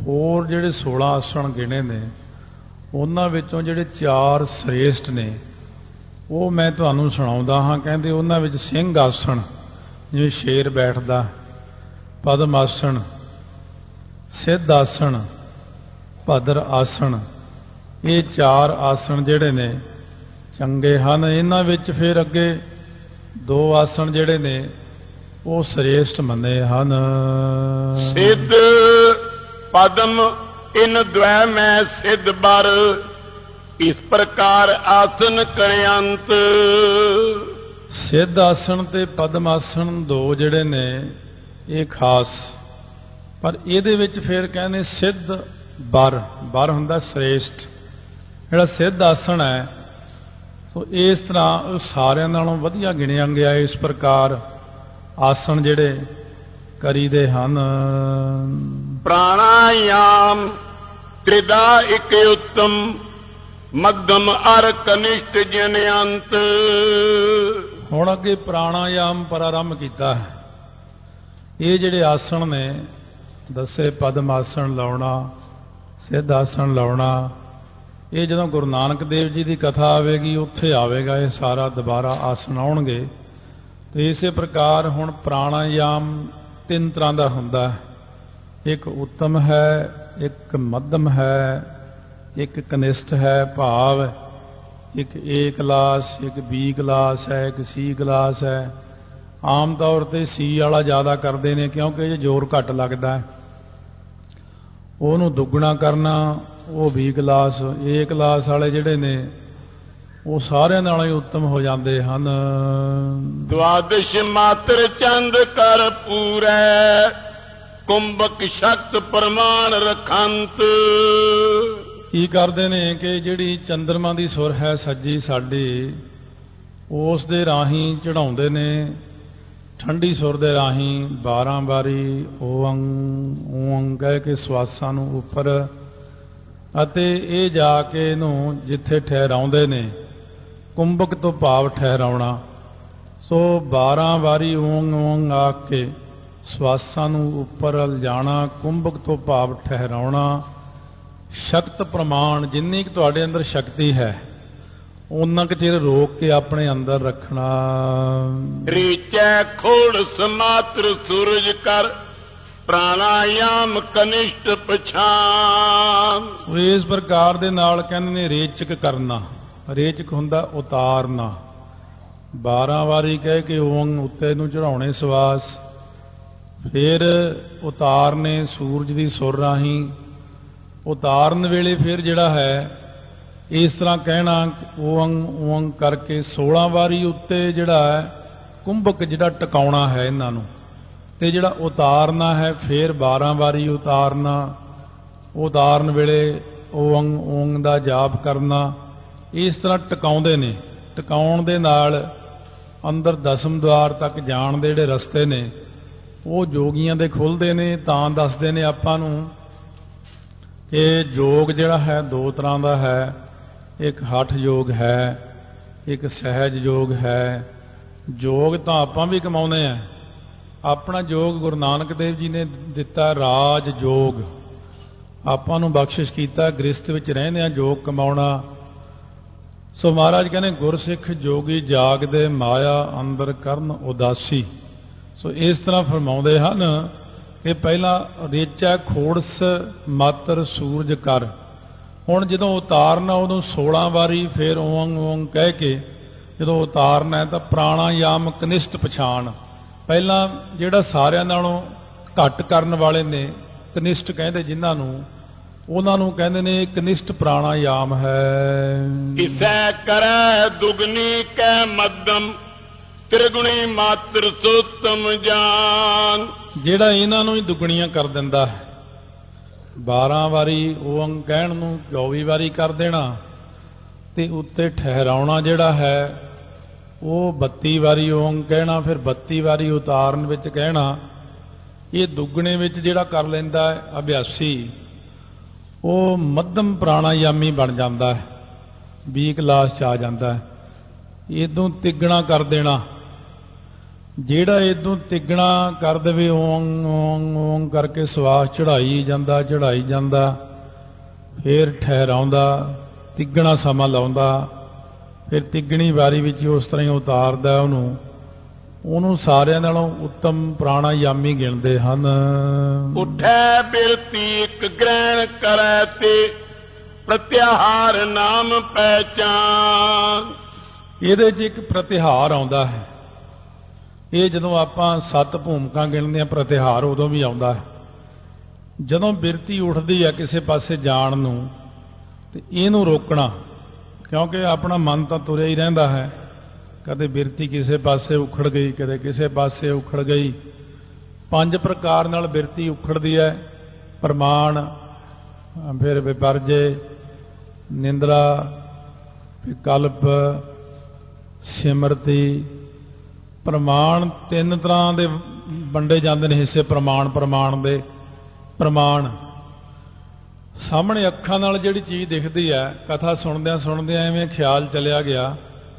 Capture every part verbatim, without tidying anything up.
ਹੋਰ ਜਿਹੜੇ सोलह ਆਸਣ ਗਿਣੇ ਨੇ ਉਹਨਾਂ ਵਿੱਚੋਂ ਜਿਹੜੇ ਚਾਰ ਸ੍ਰੇਸ਼ਟ ਨੇ ਉਹ ਮੈਂ ਤੁਹਾਨੂੰ ਸੁਣਾਉਂਦਾ ਹਾਂ। ਕਹਿੰਦੇ ਉਹਨਾਂ ਵਿੱਚ ਸਿੰਘ ਆਸਣ ਜਿਵੇਂ ਸ਼ੇਰ ਬੈਠਦਾ, ਪਦਮ ਆਸਣ, ਸਿੱਧ ਆਸਣ, ਭਦਰ ਆਸਣ, ਇਹ ਚਾਰ ਆਸਣ ਜਿਹੜੇ ਨੇ ਚੰਗੇ ਹਨ। ਇਹਨਾਂ ਵਿੱਚ ਫਿਰ ਅੱਗੇ ਦੋ ਆਸਣ ਜਿਹੜੇ ਨੇ ਉਹ ਸ੍ਰੇਸ਼ਟ ਮੰਨੇ ਹਨ। ਸਿੱਧ ਪਦਮ ਇਨ ਦ્વੈ ਮੈਂ ਸਿੱਧ ਬਰ, ਇਸ ਪ੍ਰਕਾਰ ਆਸਨ ਕਰਯੰਤ। ਸਿੱਧ ਆਸਣ ਤੇ ਪਦਮ ਆਸਣ ਦੋ ਜਿਹੜੇ ਨੇ ਇਹ ਖਾਸ, ਪਰ ਇਹਦੇ ਵਿੱਚ ਫਿਰ ਕਹਿੰਦੇ ਸਿੱਧ ਬਰ, ਬਰ ਹੁੰਦਾ ਸ੍ਰੇਸ਼ਟ। ਜਿਹੜਾ ਸਿੱਧ ਆਸਣ ਹੈ ਸੋ ਇਸ ਤਰ੍ਹਾਂ ਸਾਰਿਆਂ ਨਾਲੋਂ ਵਧੀਆ ਗਿਣਿਆ ਗਿਆ। ਇਸ ਪ੍ਰਕਾਰ ਆਸਣ ਜਿਹੜੇ ਕਰੀਦੇ ਹਨ। ਪ੍ਰਾਣਾਯਾਮ ਤ੍ਰਿਦਾ ਇਕ ਉੱਤਮ, ਮੱਧਮ ਅਰ ਕਨਿਸ਼ਟ ਜਨਯੰਤ। ਹੁਣ ਅੱਗੇ ਪ੍ਰਾਣਾਯਾਮ ਪ੍ਰਾਰੰਭ ਕੀਤਾ ਹੈ। ਇਹ ਜਿਹੜੇ ਆਸਣ ਨੇ ਦੱਸੇ, ਪਦਮ ਆਸਣ ਲਾਉਣਾ, ਸਿੱਧ ਆਸਣ ਲਾਉਣਾ, ਇਹ ਜਦੋਂ ਗੁਰੂ ਨਾਨਕ ਦੇਵ ਜੀ ਦੀ ਕਥਾ ਆਵੇਗੀ ਉੱਥੇ ਆਵੇਗਾ ਇਹ ਸਾਰਾ ਦੁਬਾਰਾ ਆਸਣ ਆਉਣਗੇ। ਤੇ ਇਸੇ ਪ੍ਰਕਾਰ ਹੁਣ ਪ੍ਰਾਣਾਯਾਮ ਤਿੰਨ ਤਰ੍ਹਾਂ ਦਾ ਹੁੰਦਾ ਹੈ। ਇੱਕ ਉੱਤਮ ਹੈ, ਇੱਕ ਮੱਧਮ ਹੈ, ਇੱਕ ਕਨਿਸ਼ਟ ਹੈ, ਭਾਵ ਇੱਕ ਏ ਕਲਾਸ, ਇੱਕ ਬੀ ਕਲਾਸ ਹੈ, ਇੱਕ ਸੀ ਕਲਾਸ ਹੈ। ਆਮ ਤੌਰ ਤੇ ਸੀ ਵਾਲਾ ਜ਼ਿਆਦਾ ਕਰਦੇ ਨੇ ਕਿਉਂਕਿ ਇਹ ਜ਼ੋਰ ਘੱਟ ਲੱਗਦਾ ਹੈ। ਉਹਨੂੰ ਦੁੱਗਣਾ ਕਰਨਾ ਉਹ ਬੀ ਕਲਾਸ, ਏ ਕਲਾਸ ਵਾਲੇ ਜਿਹੜੇ ਨੇ ਉਹ ਸਾਰਿਆਂ ਨਾਲੋਂ ਹੀ ਉੱਤਮ ਹੋ ਜਾਂਦੇ ਹਨ। ਦਵਾਦਸ਼ ਮਾਤਰ ਚੰਦ ਕਰ ਪੂਰੈ, ਕੁੰਭਕ ਸ਼ਕਤ ਪ੍ਰਮਾਣ ਰਖੰਤ। ਕੀ ਕਰਦੇ ਨੇ ਕਿ ਜਿਹੜੀ ਚੰਦਰਮਾ ਦੀ ਸੁਰ ਹੈ ਸੱਜੀ ਸਾਡੀ, ਉਸ ਦੇ ਰਾਹੀਂ ਚੜਾਉਂਦੇ ਨੇ। ਠੰਡੀ ਸੁਰ ਦੇ ਰਾਹੀਂ ਬਾਰਾਂ ਵਾਰੀ ਓੰ ਓੰ ਕਹਿ ਕੇ ਸਵਾਸਾਂ ਨੂੰ ਉੱਪਰ, ਅਤੇ ਇਹ ਜਾ ਕੇ ਇਹਨੂੰ ਜਿੱਥੇ ਠਹਿਰਾਉਂਦੇ ਨੇ ਕੁੰਭਕ ਤੋਂ ਭਾਵ ਠਹਿਰਾਉਣਾ। ਸੋ ਬਾਰਾਂ ਵਾਰੀ ਓੰ ਓੰ ਆਖ ਕੇ ਸਵਾਸਾਂ ਨੂੰ ਉੱਪਰ ਲਿਜਾਣਾ, ਕੁੰਭਕ ਤੋਂ ਭਾਵ ਠਹਿਰਾਉਣਾ। ਸ਼ਕਤ ਪ੍ਰਮਾਣ, ਜਿੰਨੀ ਕੁ ਤੁਹਾਡੇ ਅੰਦਰ ਸ਼ਕਤੀ ਹੈ ਉਹਨਾਂ ਕੁ ਚਿਰ ਰੋਕ ਕੇ ਆਪਣੇ ਅੰਦਰ ਰੱਖਣਾ। ਰੀਚੈ ਖੋੜ ਸਮਾਤਰ ਸੂਰਜ ਕਰ, ਪ੍ਰਾਣਾਯਾਮ ਕਨਿਸ਼ਟ ਪਛਾਨ। ਇਸ ਪ੍ਰਕਾਰ ਦੇ ਨਾਲ ਕਹਿੰਦੇ ਨੇ ਰੇਚਕ ਕਰਨਾ। ਰੇਚਕ ਹੁੰਦਾ ਉਤਾਰਨਾ। ਬਾਰਾਂ ਵਾਰੀ ਕਹਿ ਕੇ ਓਂ ਉੱਤੇ ਨੂੰ ਚੜਾਉਣੇ ਸਵਾਸ, ਫਿਰ ਉਤਾਰਨੇ ਸੂਰਜ ਦੀ ਸੁਰ ਰਾਹੀਂ। ਉਤਾਰਨ ਵੇਲੇ ਫਿਰ ਜਿਹੜਾ ਹੈ ਇਸ ਤਰ੍ਹਾਂ ਕਹਿਣਾ ਓਂ ਓਂ ਕਰਕੇ ਸੋਲਾਂ ਵਾਰੀ ਉੱਤੇ ਜਿਹੜਾ ਹੈ ਕੁੰਭਕ ਜਿਹੜਾ ਟਿਕਾਉਣਾ ਹੈ ਇਹਨਾਂ ਨੂੰ, ਤੇ ਜਿਹੜਾ ਉਤਾਰਨਾ ਹੈ ਫਿਰ ਬਾਰਾਂ ਵਾਰੀ ਉਤਾਰਨਾ। ਉਤਾਰਨ ਵੇਲੇ ਓਂ ਓਂ ਦਾ ਜਾਪ ਕਰਨਾ। ਇਸ ਤਰ੍ਹਾਂ ਟਿਕਾਉਂਦੇ ਨੇ। ਟਿਕਾਉਣ ਦੇ ਨਾਲ ਅੰਦਰ ਦਸਮ ਦੁਆਰ ਤੱਕ ਜਾਣ ਦੇ ਜਿਹੜੇ ਰਸਤੇ ਨੇ ਉਹ ਜੋਗੀਆਂ ਦੇ ਖੁੱਲ੍ਹਦੇ ਨੇ। ਤਾਂ ਦੱਸਦੇ ਨੇ ਆਪਾਂ ਨੂੰ ਕਿ ਯੋਗ ਜਿਹੜਾ ਹੈ ਦੋ ਤਰ੍ਹਾਂ ਦਾ ਹੈ। ਇੱਕ ਹਠ ਯੋਗ ਹੈ, ਇੱਕ ਸਹਿਜ ਯੋਗ ਹੈ। ਯੋਗ ਤਾਂ ਆਪਾਂ ਵੀ ਕਮਾਉਂਦੇ ਆ। ਆਪਣਾ ਯੋਗ ਗੁਰੂ ਨਾਨਕ ਦੇਵ ਜੀ ਨੇ ਦਿੱਤਾ ਰਾਜ ਯੋਗ, ਆਪਾਂ ਨੂੰ ਬਖਸ਼ਿਸ਼ ਕੀਤਾ ਗ੍ਰਸਥ ਵਿੱਚ ਰਹਿੰਦੇ ਆ ਯੋਗ ਕਮਾਉਣਾ। ਸੋ ਮਹਾਰਾਜ ਕਹਿੰਦੇ ਗੁਰਸਿੱਖ ਜੋਗੀ ਜਾਗਦੇ ਮਾਇਆ ਅੰਦਰ ਕਰਨ ਉਦਾਸੀ। ਸੋ ਇਸ ਤਰ੍ਹਾਂ ਫਰਮਾਉਂਦੇ ਹਨ ਕਿ ਪਹਿਲਾਂ ਰੇਚੈ ਖੋੜਸ ਮਾਤਰ ਸੂਰਜ ਕਰ। ਹੁਣ ਜਦੋਂ ਉਤਾਰਨਾ ਉਦੋਂ ਸੋਲਾਂ ਵਾਰੀ ਫਿਰ ਓਂ ਓਂ ਕਹਿ ਕੇ ਜਦੋਂ ਉਤਾਰਨਾ ਹੈ ਤਾਂ ਪ੍ਰਾਣਾਯਾਮ ਕਨਿਸ਼ਟ ਪਛਾਣ। ਪਹਿਲਾਂ ਜਿਹੜਾ ਸਾਰਿਆਂ ਨਾਲੋਂ ਘੱਟ ਕਰਨ ਵਾਲੇ ਨੇ ਕਨਿਸ਼ਟ ਕਹਿੰਦੇ ਜਿਨ੍ਹਾਂ ਨੂੰ, ਉਹਨਾਂ ਨੂੰ ਕਹਿੰਦੇ ਨੇ ਕਨਿਸ਼ਟ ਪ੍ਰਾਣਾਯਾਮ ਹੈ। ਇਸੈ ਕਰੈ ਦੁਗਨੀ ਕੈ ਮੱਧਮ, ਤ੍ਰਿਗੁਣੀ ਮਾਤਰ ਸੋਤਮ ਜਾਨ। ਜਿਹੜਾ ਇਹਨਾਂ ਨੂੰ ਹੀ ਦੁੱਗਣੀਆਂ ਕਰ ਦਿੰਦਾ ਹੈ। ਬਾਰਾਂ ਵਾਰੀ ਓਂ ਕਹਿਣ ਨੂੰ ਚੌਵੀ ਵਾਰੀ ਕਰ ਦੇਣਾ, ਤੇ ਉੱਤੇ ਠਹਿਰਾਉਣਾ ਜਿਹੜਾ ਹੈ ਉਹ ਬੱਤੀ ਵਾਰੀ ਓਂ ਕਹਿਣਾ, ਫਿਰ ਬੱਤੀ ਵਾਰੀ ਉਤਾਰਨ ਵਿੱਚ ਕਹਿਣਾ। ਇਹ ਦੁੱਗਣੇ ਵਿੱਚ ਜਿਹੜਾ ਕਰ ਲੈਂਦਾ ਹੈ ਅਭਿਆਸੀ, ਉਹ ਮੱਧਮ ਪ੍ਰਾਣਾਯਾਮੀ ਬਣ ਜਾਂਦਾ ਹੈ, ਵੀਹ ਕਲਾਸ 'ਚ ਆ ਜਾਂਦਾ ਹੈ। ਇਦੋਂ ਤਿੱਗਣਾ ਕਰ ਦੇਣਾ, ਜਿਹੜਾ ਇਦੋਂ ਤਿੱਗਣਾ ਕਰ ਦੇਵੇ ਓਂ ਓਂ ਓਂ ਕਰਕੇ ਸਵਾਸ ਚੜਾਈ ਜਾਂਦਾ ਚੜਾਈ ਜਾਂਦਾ, ਫਿਰ ਠਹਿਰਾਉਂਦਾ, ਤਿੱਗਣਾ ਸਮਾਂ ਲਾਉਂਦਾ, ਫਿਰ ਤਿੱਗਣੀ ਵਾਰੀ ਵਿੱਚ ਉਸ ਤਰ੍ਹਾਂ ਹੀ ਉਤਾਰਦਾ ਉਹਨੂੰ, ਉਹਨੂੰ ਸਾਰਿਆਂ ਨਾਲੋਂ ਉੱਤਮ ਪ੍ਰਾਣਾਯਾਮੀ ਗਿਣਦੇ ਹਨ। ਉੱਠੈ ਬਿਰਤੀ ਇੱਕ ਗ੍ਰਹਿਣ ਕਰੈ ਤੇ ਪ੍ਰਤਿਹਾਰ ਨਾਮ ਪਹਿਚਾਨ। ਇਹਦੇ 'ਚ ਇੱਕ ਪ੍ਰਤਿਹਾਰ ਆਉਂਦਾ ਹੈ। ਇਹ ਜਦੋਂ ਆਪਾਂ ਸੱਤ ਭੂਮਿਕਾ ਗਿਣਦੇ ਹਾਂ ਪ੍ਰਤਿਹਾਰ ਉਦੋਂ ਵੀ ਆਉਂਦਾ ਹੈ। ਜਦੋਂ ਬਿਰਤੀ ਉੱਠਦੀ ਹੈ ਕਿਸੇ ਪਾਸੇ ਜਾਣ ਨੂੰ ਤੇ ਇਹਨੂੰ ਰੋਕਣਾ, ਕਿਉਂਕਿ ਆਪਣਾ ਮਨ ਤਾਂ ਤੁਰਿਆ ਹੀ ਰਹਿੰਦਾ ਹੈ। ਕਦੇ ਬਿਰਤੀ ਕਿਸੇ ਪਾਸੇ ਉਖੜ ਗਈ, ਕਦੇ ਕਿਸੇ ਪਾਸੇ ਉਖੜ ਗਈ। ਪੰਜ ਪ੍ਰਕਾਰ ਨਾਲ ਬਿਰਤੀ ਉਖੜਦੀ ਹੈ: ਪ੍ਰਮਾਣ, ਫਿਰ ਵਿਪਰਜੇ, ਨਿੰਦਰਾ, ਵਿਕਲਪ, ਸਿਮਰਤੀ। ਪ੍ਰਮਾਣ ਤਿੰਨ ਤਰ੍ਹਾਂ ਦੇ ਵੰਡੇ ਜਾਂਦੇ ਨੇ ਹਿੱਸੇ ਪ੍ਰਮਾਣ ਪ੍ਰਮਾਣ ਦੇ। ਪ੍ਰਮਾਣ ਸਾਹਮਣੇ ਅੱਖਾਂ ਨਾਲ ਜਿਹੜੀ ਚੀਜ਼ ਦਿਖਦੀ ਹੈ, ਕਥਾ ਸੁਣਦਿਆਂ ਸੁਣਦਿਆਂ ਐਵੇਂ ਖਿਆਲ ਚਲਿਆ ਗਿਆ,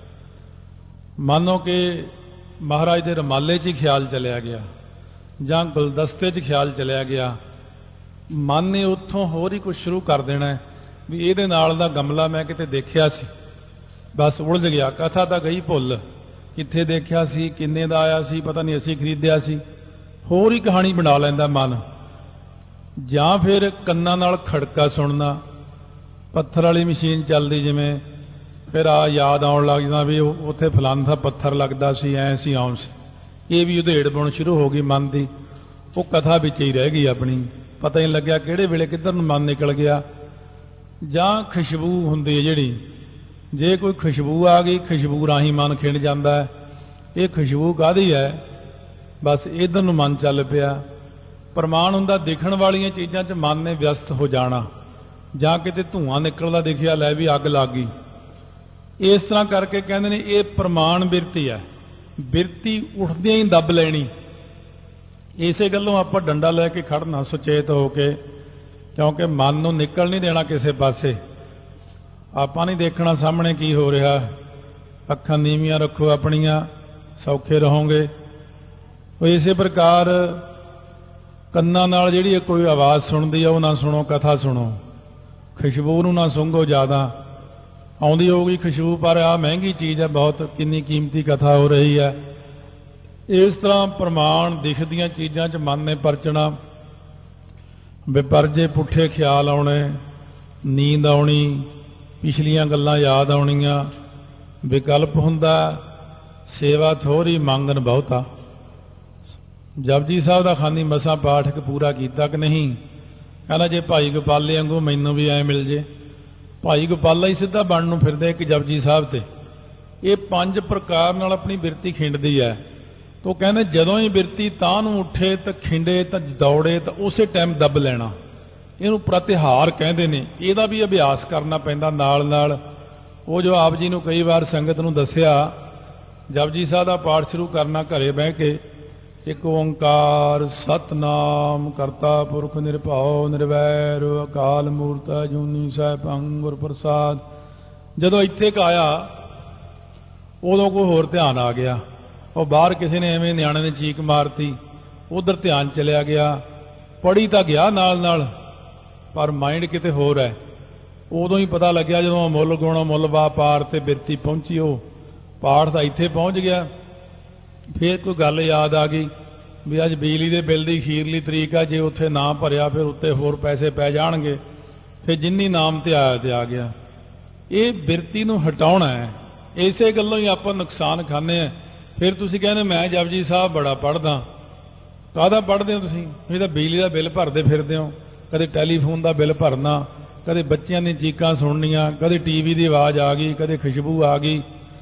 ਮੰਨੋ ਕਿ ਮਹਾਰਾਜ ਦੇ ਰੁਮਾਲੇ 'ਚ ਹੀ ਖਿਆਲ ਚਲਿਆ ਗਿਆ ਜਾਂ ਗੁਲਦਸਤੇ 'ਚ ਖਿਆਲ ਚਲਿਆ ਗਿਆ, ਮਨ ਨੇ ਉੱਥੋਂ ਹੋਰ ਹੀ ਕੁਝ ਸ਼ੁਰੂ ਕਰ ਦੇਣਾ ਵੀ ਇਹਦੇ ਨਾਲ ਦਾ ਗਮਲਾ ਮੈਂ ਕਿਤੇ ਦੇਖਿਆ ਸੀ, ਬਸ ਉਲਝ ਗਿਆ। ਕਥਾ ਤਾਂ ਗਈ ਭੁੱਲ, ਕਿੱਥੇ ਦੇਖਿਆ ਸੀ, ਕਿੰਨੇ ਦਾ ਆਇਆ ਸੀ, ਪਤਾ ਨਹੀਂ ਅਸੀਂ ਖਰੀਦਿਆ ਸੀ, ਹੋਰ ਹੀ ਕਹਾਣੀ ਬਣਾ ਲੈਂਦਾ ਮਨ। ਜਾਂ ਫਿਰ ਕੰਨਾਂ ਨਾਲ ਖੜਕਾ ਸੁਣਨਾ, ਪੱਥਰ ਵਾਲੀ ਮਸ਼ੀਨ ਚੱਲਦੀ ਜਿਵੇਂ, ਫਿਰ ਆ ਯਾਦ ਆਉਣ ਲੱਗ ਜਾਂਦਾ ਵੀ ਉੱਥੇ ਫਲਾਨਾ ਪੱਥਰ ਲੱਗਦਾ ਸੀ, ਐ ਸੀ ਆਉਂ ਸੀ। ਇਹ ਵੀ ਉਧੇੜ ਬੁਣ ਸ਼ੁਰੂ ਹੋ ਗਈ ਮਨ ਦੀ, ਉਹ ਕਥਾ ਵਿੱਚ ਹੀ ਰਹਿ ਗਈ ਆਪਣੀ, ਪਤਾ ਹੀ ਨਹੀਂ ਲੱਗਿਆ ਕਿਹੜੇ ਵੇਲੇ ਕਿੱਧਰ ਨੂੰ ਮਨ ਨਿਕਲ ਗਿਆ। ਜਾਂ ਖੁਸ਼ਬੂ ਹੁੰਦੀ ਹੈ ਜਿਹੜੀ, ਜੇ ਕੋਈ ਖੁਸ਼ਬੂ ਆ ਗਈ, ਖੁਸ਼ਬੂ ਰਾਹੀਂ ਮਨ ਖਿੰਡ ਜਾਂਦਾ ਹੈ। ਇਹ ਖੁਸ਼ਬੂ ਕਾਹਦੀ ਹੈ, ਬਸ ਇੱਧਰ ਨੂੰ ਮਨ ਚੱਲ ਪਿਆ। ਪ੍ਰਮਾਣ ਹੁੰਦਾ ਦਿਖਣ ਵਾਲੀਆਂ ਚੀਜ਼ਾਂ 'ਚ ਮਨ ਨੇ ਵਿਅਸਤ ਹੋ ਜਾਣਾ, ਜਾਂ ਕਿਤੇ ਧੂਆਂ ਨਿਕਲਦਾ ਦਿਖਿਆ, ਲੈ ਵੀ ਅੱਗ ਲੱਗ ਗਈ। ਇਸ ਤਰ੍ਹਾਂ ਕਰਕੇ ਕਹਿੰਦੇ ਨੇ ਇਹ ਪ੍ਰਮਾਣ ਬਿਰਤੀ ਹੈ। ਬਿਰਤੀ ਉੱਠਦਿਆਂ ਹੀ ਦੱਬ ਲੈਣੀ। ਇਸੇ ਗੱਲੋਂ ਆਪਾਂ ਡੰਡਾ ਲੈ ਕੇ ਖੜਨਾ ਸੁਚੇਤ ਹੋ ਕੇ, ਕਿਉਂਕਿ ਮਨ ਨੂੰ ਨਿਕਲ ਨਹੀਂ ਦੇਣਾ ਕਿਸੇ ਪਾਸੇ। ਆਪਾਂ ਨਹੀਂ ਦੇਖਣਾ ਸਾਹਮਣੇ ਕੀ ਹੋ ਰਿਹਾ, ਅੱਖਾਂ ਨੀਵੀਆਂ ਰੱਖੋ ਆਪਣੀਆਂ, ਸੌਖੇ ਰਹੋਗੇ। ਇਸੇ ਪ੍ਰਕਾਰ ਕੰਨਾਂ ਨਾਲ ਜਿਹੜੀ ਕੋਈ ਆਵਾਜ਼ ਸੁਣਦੀ ਆ ਉਹ ਨਾ ਸੁਣੋ, ਕਥਾ ਸੁਣੋ। ਖੁਸ਼ਬੂ ਨੂੰ ਨਾ ਸੁੰਘੋ, ਜ਼ਿਆਦਾ ਆਉਂਦੀ ਹੋਊਗੀ ਖੁਸ਼ਬੂ, ਪਰ ਆ ਮਹਿੰਗੀ ਚੀਜ਼ ਹੈ ਬਹੁਤ, ਕਿੰਨੀ ਕੀਮਤੀ ਕਥਾ ਹੋ ਰਹੀ ਹੈ। ਇਸ ਤਰ੍ਹਾਂ ਪ੍ਰਮਾਣ ਦਿਖਦੀਆਂ ਚੀਜ਼ਾਂ 'ਚ ਮਨ ਨੇ ਪਰਚਣਾ। ਵਿਪਰਜੇ ਪੁੱਠੇ ਖਿਆਲ ਆਉਣੇ, ਨੀਂਦ ਆਉਣੀ, ਪਿਛਲੀਆਂ ਗੱਲਾਂ ਯਾਦ ਆਉਣੀਆਂ। ਵਿਕਲਪ ਹੁੰਦਾ ਸੇਵਾ ਥੋੜ੍ਹੀ ਮੰਗਣ ਬਹੁਤਾ। ਜਪਜੀ ਸਾਹਿਬ ਦਾ ਖਾਨੀ ਮਸਾਂ ਪਾਠ ਇੱਕ ਪੂਰਾ ਕੀਤਾ ਕਿ ਨਹੀਂ, ਕਹਿੰਦਾ ਜੇ ਭਾਈ ਗੋਪਾਲੇ ਵਾਂਗੂ ਮੈਨੂੰ ਵੀ ਐ ਮਿਲ ਜੇ। ਭਾਈ ਗੋਪਾਲਾ ਹੀ ਸਿੱਧਾ ਬਣਨ ਨੂੰ ਫਿਰਦਾ ਇੱਕ ਜਪਜੀ ਸਾਹਿਬ ਤੇ। ਇਹ ਪੰਜ ਪ੍ਰਕਾਰ ਨਾਲ ਆਪਣੀ ਬਿਰਤੀ ਖਿੰਡਦੀ ਹੈ। ਤੋ ਕਹਿੰਦੇ ਜਦੋਂ ਹੀ ਬਿਰਤੀ ਤਾਂ ਨੂੰ ਉੱਠੇ ਤਾਂ ਖਿੰਡੇ ਤਾਂ ਦੌੜੇ ਤਾਂ ਉਸੇ ਟਾਈਮ ਦੱਬ ਲੈਣਾ। ਇਹਨੂੰ ਪ੍ਰਤਿਹਾਰ ਕਹਿੰਦੇ ਨੇ। ਇਹਦਾ ਵੀ ਅਭਿਆਸ ਕਰਨਾ ਪੈਂਦਾ ਨਾਲ ਨਾਲ। ਉਹ ਜੋ ਆਪ ਜੀ ਨੂੰ ਕਈ ਵਾਰ ਸੰਗਤ ਨੂੰ ਦੱਸਿਆ, ਜਪਜੀ ਸਾਹਿਬ ਦਾ ਪਾਠ ਸ਼ੁਰੂ ਕਰਨਾ ਘਰੇ ਬਹਿ ਕੇ, ਇੱਕ ਓੰਕਾਰ ਸਤਨਾਮ ਕਰਤਾ ਪੁਰਖ ਨਿਰਭਉ ਨਿਰਵੈਰ ਅਕਾਲ ਮੂਰਤ ਅਜੂਨੀ ਸੈਭੰ ਗੁਰ ਪ੍ਰਸਾਦ। ਜਦੋਂ ਇੱਥੇ ਕ ਆਇਆ ਉਦੋਂ ਕੋਈ ਹੋਰ ਧਿਆਨ ਆ ਗਿਆ। ਉਹ ਬਾਹਰ ਕਿਸੇ ਨੇ ਐਵੇਂ ਨਿਆਣੇ ਨੇ ਚੀਕ ਮਾਰਤੀ, ਉਧਰ ਧਿਆਨ ਚਲਿਆ ਗਿਆ। ਪੜ੍ਹੀ ਤਾਂ ਗਿਆ ਨਾਲ ਨਾਲ, ਪਰ ਮਾਈਂਡ ਕਿਤੇ ਹੋਰ ਹੈ। ਉਦੋਂ ਹੀ ਪਤਾ ਲੱਗਿਆ ਜਦੋਂ ਮੁੱਲ ਗੁਣ ਮੁੱਲ ਵਾਪਾਰ ਤੇ ਬਿਰਤੀ ਪਹੁੰਚੀ, ਉਹ ਪਾਠ ਤਾਂ ਇੱਥੇ ਪਹੁੰਚ ਗਿਆ। ਫਿਰ ਕੋਈ ਗੱਲ ਯਾਦ ਆ ਗਈ ਵੀ ਅੱਜ ਬਿਜਲੀ ਦੇ ਬਿੱਲ ਦੀ ਅਖੀਰਲੀ ਤਰੀਕ ਆ, ਜੇ ਉੱਥੇ ਨਾ ਭਰਿਆ ਫਿਰ ਉੱਤੇ ਹੋਰ ਪੈਸੇ ਪੈ ਜਾਣਗੇ। ਫਿਰ ਜਿੰਨੀ ਨਾਮ ਤੇ ਆਇਆ ਤੇ ਆ ਗਿਆ। ਇਹ ਬਿਰਤੀ ਨੂੰ ਹਟਾਉਣਾ ਹੈ। ਇਸੇ ਗੱਲੋਂ ਹੀ ਆਪਾਂ ਨੁਕਸਾਨ ਖਾਂਦੇ ਆ। ਫਿਰ ਤੁਸੀਂ ਕਹਿੰਦੇ ਮੈਂ ਜਪਜੀ ਸਾਹਿਬ ਬੜਾ ਪੜ੍ਹਦਾ। ਕਾਹਦਾ ਪੜ੍ਹਦੇ ਹੋ ਤੁਸੀਂ? ਇਹ ਤਾਂ ਬਿਜਲੀ ਦਾ ਬਿੱਲ ਭਰਦੇ ਫਿਰਦੇ ਹੋ, ਕਦੇ ਟੈਲੀਫੋਨ ਦਾ ਬਿੱਲ ਭਰਨਾ, ਕਦੇ ਬੱਚਿਆਂ ਦੀਆਂ ਚੀਕਾਂ ਸੁਣਨੀਆਂ, ਕਦੇ ਟੀਵੀ ਦੀ ਆਵਾਜ਼ ਆ ਗਈ, ਕਦੇ ਖੁਸ਼ਬੂ ਆ ਗਈ।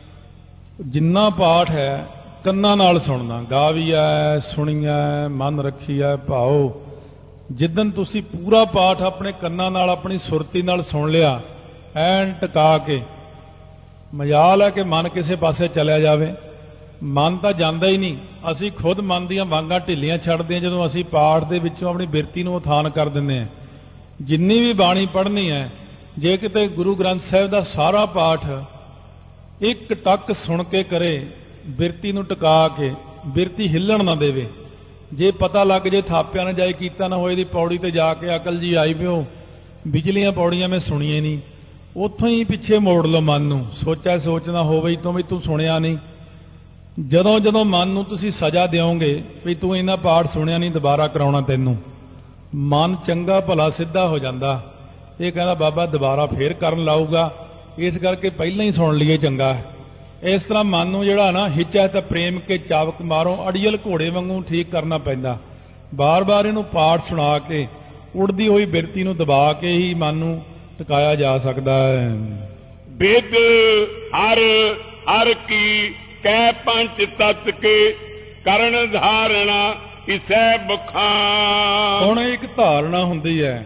ਜਿੰਨਾ ਪਾਠ ਹੈ ਕੰਨਾਂ ਨਾਲ ਸੁਣਨਾ, ਗਾ ਵੀ ਹੈ, ਸੁਣੀਆ, ਮਨ ਰੱਖੀਆ ਭਾਓ। ਜਿੱਦਣ ਤੁਸੀਂ ਪੂਰਾ ਪਾਠ ਆਪਣੇ ਕੰਨਾਂ ਨਾਲ ਆਪਣੀ ਸੁਰਤੀ ਨਾਲ ਸੁਣ ਲਿਆ, ਐਨ ਟਿਕਾ ਕੇ, ਮਜਾਲ ਹੈ ਕਿ ਮਨ ਕਿਸੇ ਪਾਸੇ ਚਲਿਆ ਜਾਵੇ। ਮਨ ਤਾਂ ਜਾਂਦਾ ਹੀ ਨਹੀਂ। ਅਸੀਂ ਖੁਦ ਮਨ ਦੀਆਂ ਵਾਂਗਾਂ ਢਿੱਲੀਆਂ ਛੱਡਦੇ ਹਾਂ ਜਦੋਂ ਅਸੀਂ ਪਾਠ ਦੇ ਵਿੱਚੋਂ ਆਪਣੀ ਬਿਰਤੀ ਨੂੰ ਉਥਾਨ ਕਰ ਦਿੰਦੇ ਹਾਂ। ਜਿੰਨੀ ਵੀ ਬਾਣੀ ਪੜ੍ਹਨੀ ਹੈ, ਜੇ ਕਿਤੇ ਗੁਰੂ ਗ੍ਰੰਥ ਸਾਹਿਬ ਦਾ ਸਾਰਾ ਪਾਠ ਇੱਕ ਟੱਕ ਸੁਣ ਕੇ ਕਰੇ, ਬਿਰਤੀ ਨੂੰ ਟਿਕਾ ਕੇ, ਬਿਰਤੀ ਹਿੱਲਣ ਨਾ ਦੇਵੇ। ਜੇ ਪਤਾ ਲੱਗ ਜੇ ਥਾਪਿਆਂ ਨੇ ਜਾਏ ਕੀਤਾ ਨਾ ਹੋਏ ਦੀ ਪੌੜੀ ਤੇ ਜਾ ਕੇ ਅਕਲ ਜੀ ਆਈ ਪਿਓ ਵਿਚਲੀਆਂ ਪੌੜੀਆਂ ਮੈਂ ਸੁਣੀਏ ਨਹੀਂ, ਉੱਥੋਂ ਹੀ ਪਿੱਛੇ ਮੋੜ ਲਓ ਮਨ ਨੂੰ। ਸੋਚਿਆ ਸੋਚਣਾ ਹੋਵੇ ਤੋਂ ਵੀ ਤੂੰ ਸੁਣਿਆ ਨਹੀਂ। ਜਦੋਂ ਜਦੋਂ ਮਨ ਨੂੰ ਤੁਸੀਂ ਸਜ਼ਾ ਦਿਓਗੇ ਵੀ ਤੂੰ ਇਹਨਾਂ ਪਾਠ ਸੁਣਿਆ ਨਹੀਂ ਦੁਬਾਰਾ ਕਰਾਉਣਾ ਤੈਨੂੰ, ਮਨ ਚੰਗਾ ਭਲਾ ਸਿੱਧਾ ਹੋ ਜਾਂਦਾ। ਇਹ ਕਹਿੰਦਾ ਬਾਬਾ ਦੁਬਾਰਾ ਫੇਰ ਕਰਨ ਲਾਊਗਾ, ਇਸ ਕਰਕੇ ਪਹਿਲਾਂ ਹੀ ਸੁਣ ਲਈਏ ਚੰਗਾ। ਇਸ ਤਰ੍ਹਾਂ ਮਨ ਨੂੰ ਜਿਹੜਾ ਨਾ ਹਿੱਚਾ ਤਾਂ ਪ੍ਰੇਮ ਕੇ ਚਾਵਕ ਮਾਰੋ ਅੜੀਅਲ ਘੋੜੇ ਵਾਂਗੂ ਠੀਕ ਕਰਨਾ ਪੈਂਦਾ। ਬਾਰ-ਬਾਰ ਇਹਨੂੰ ਪਾਠ ਸੁਣਾ ਕੇ ਉੜਦੀ ਹੋਈ ਬਿਰਤੀ ਨੂੰ ਦਬਾ ਕੇ ਹੀ ਮਨ ਨੂੰ ਟਿਕਾਇਆ ਜਾ ਸਕਦਾ ਹੈ। ਬਿਦ ਹਰ ਹਰ ਕੀ ਕਹਿ ਪੰਚ ਤਤ ਕੇ ਕਰਨ ਧਾਰਣਾ ਇਸੈ ਬੁਖਾਂ। ਹੁਣ ਇੱਕ ਧਾਰਨਾ ਹੁੰਦੀ ਹੈ,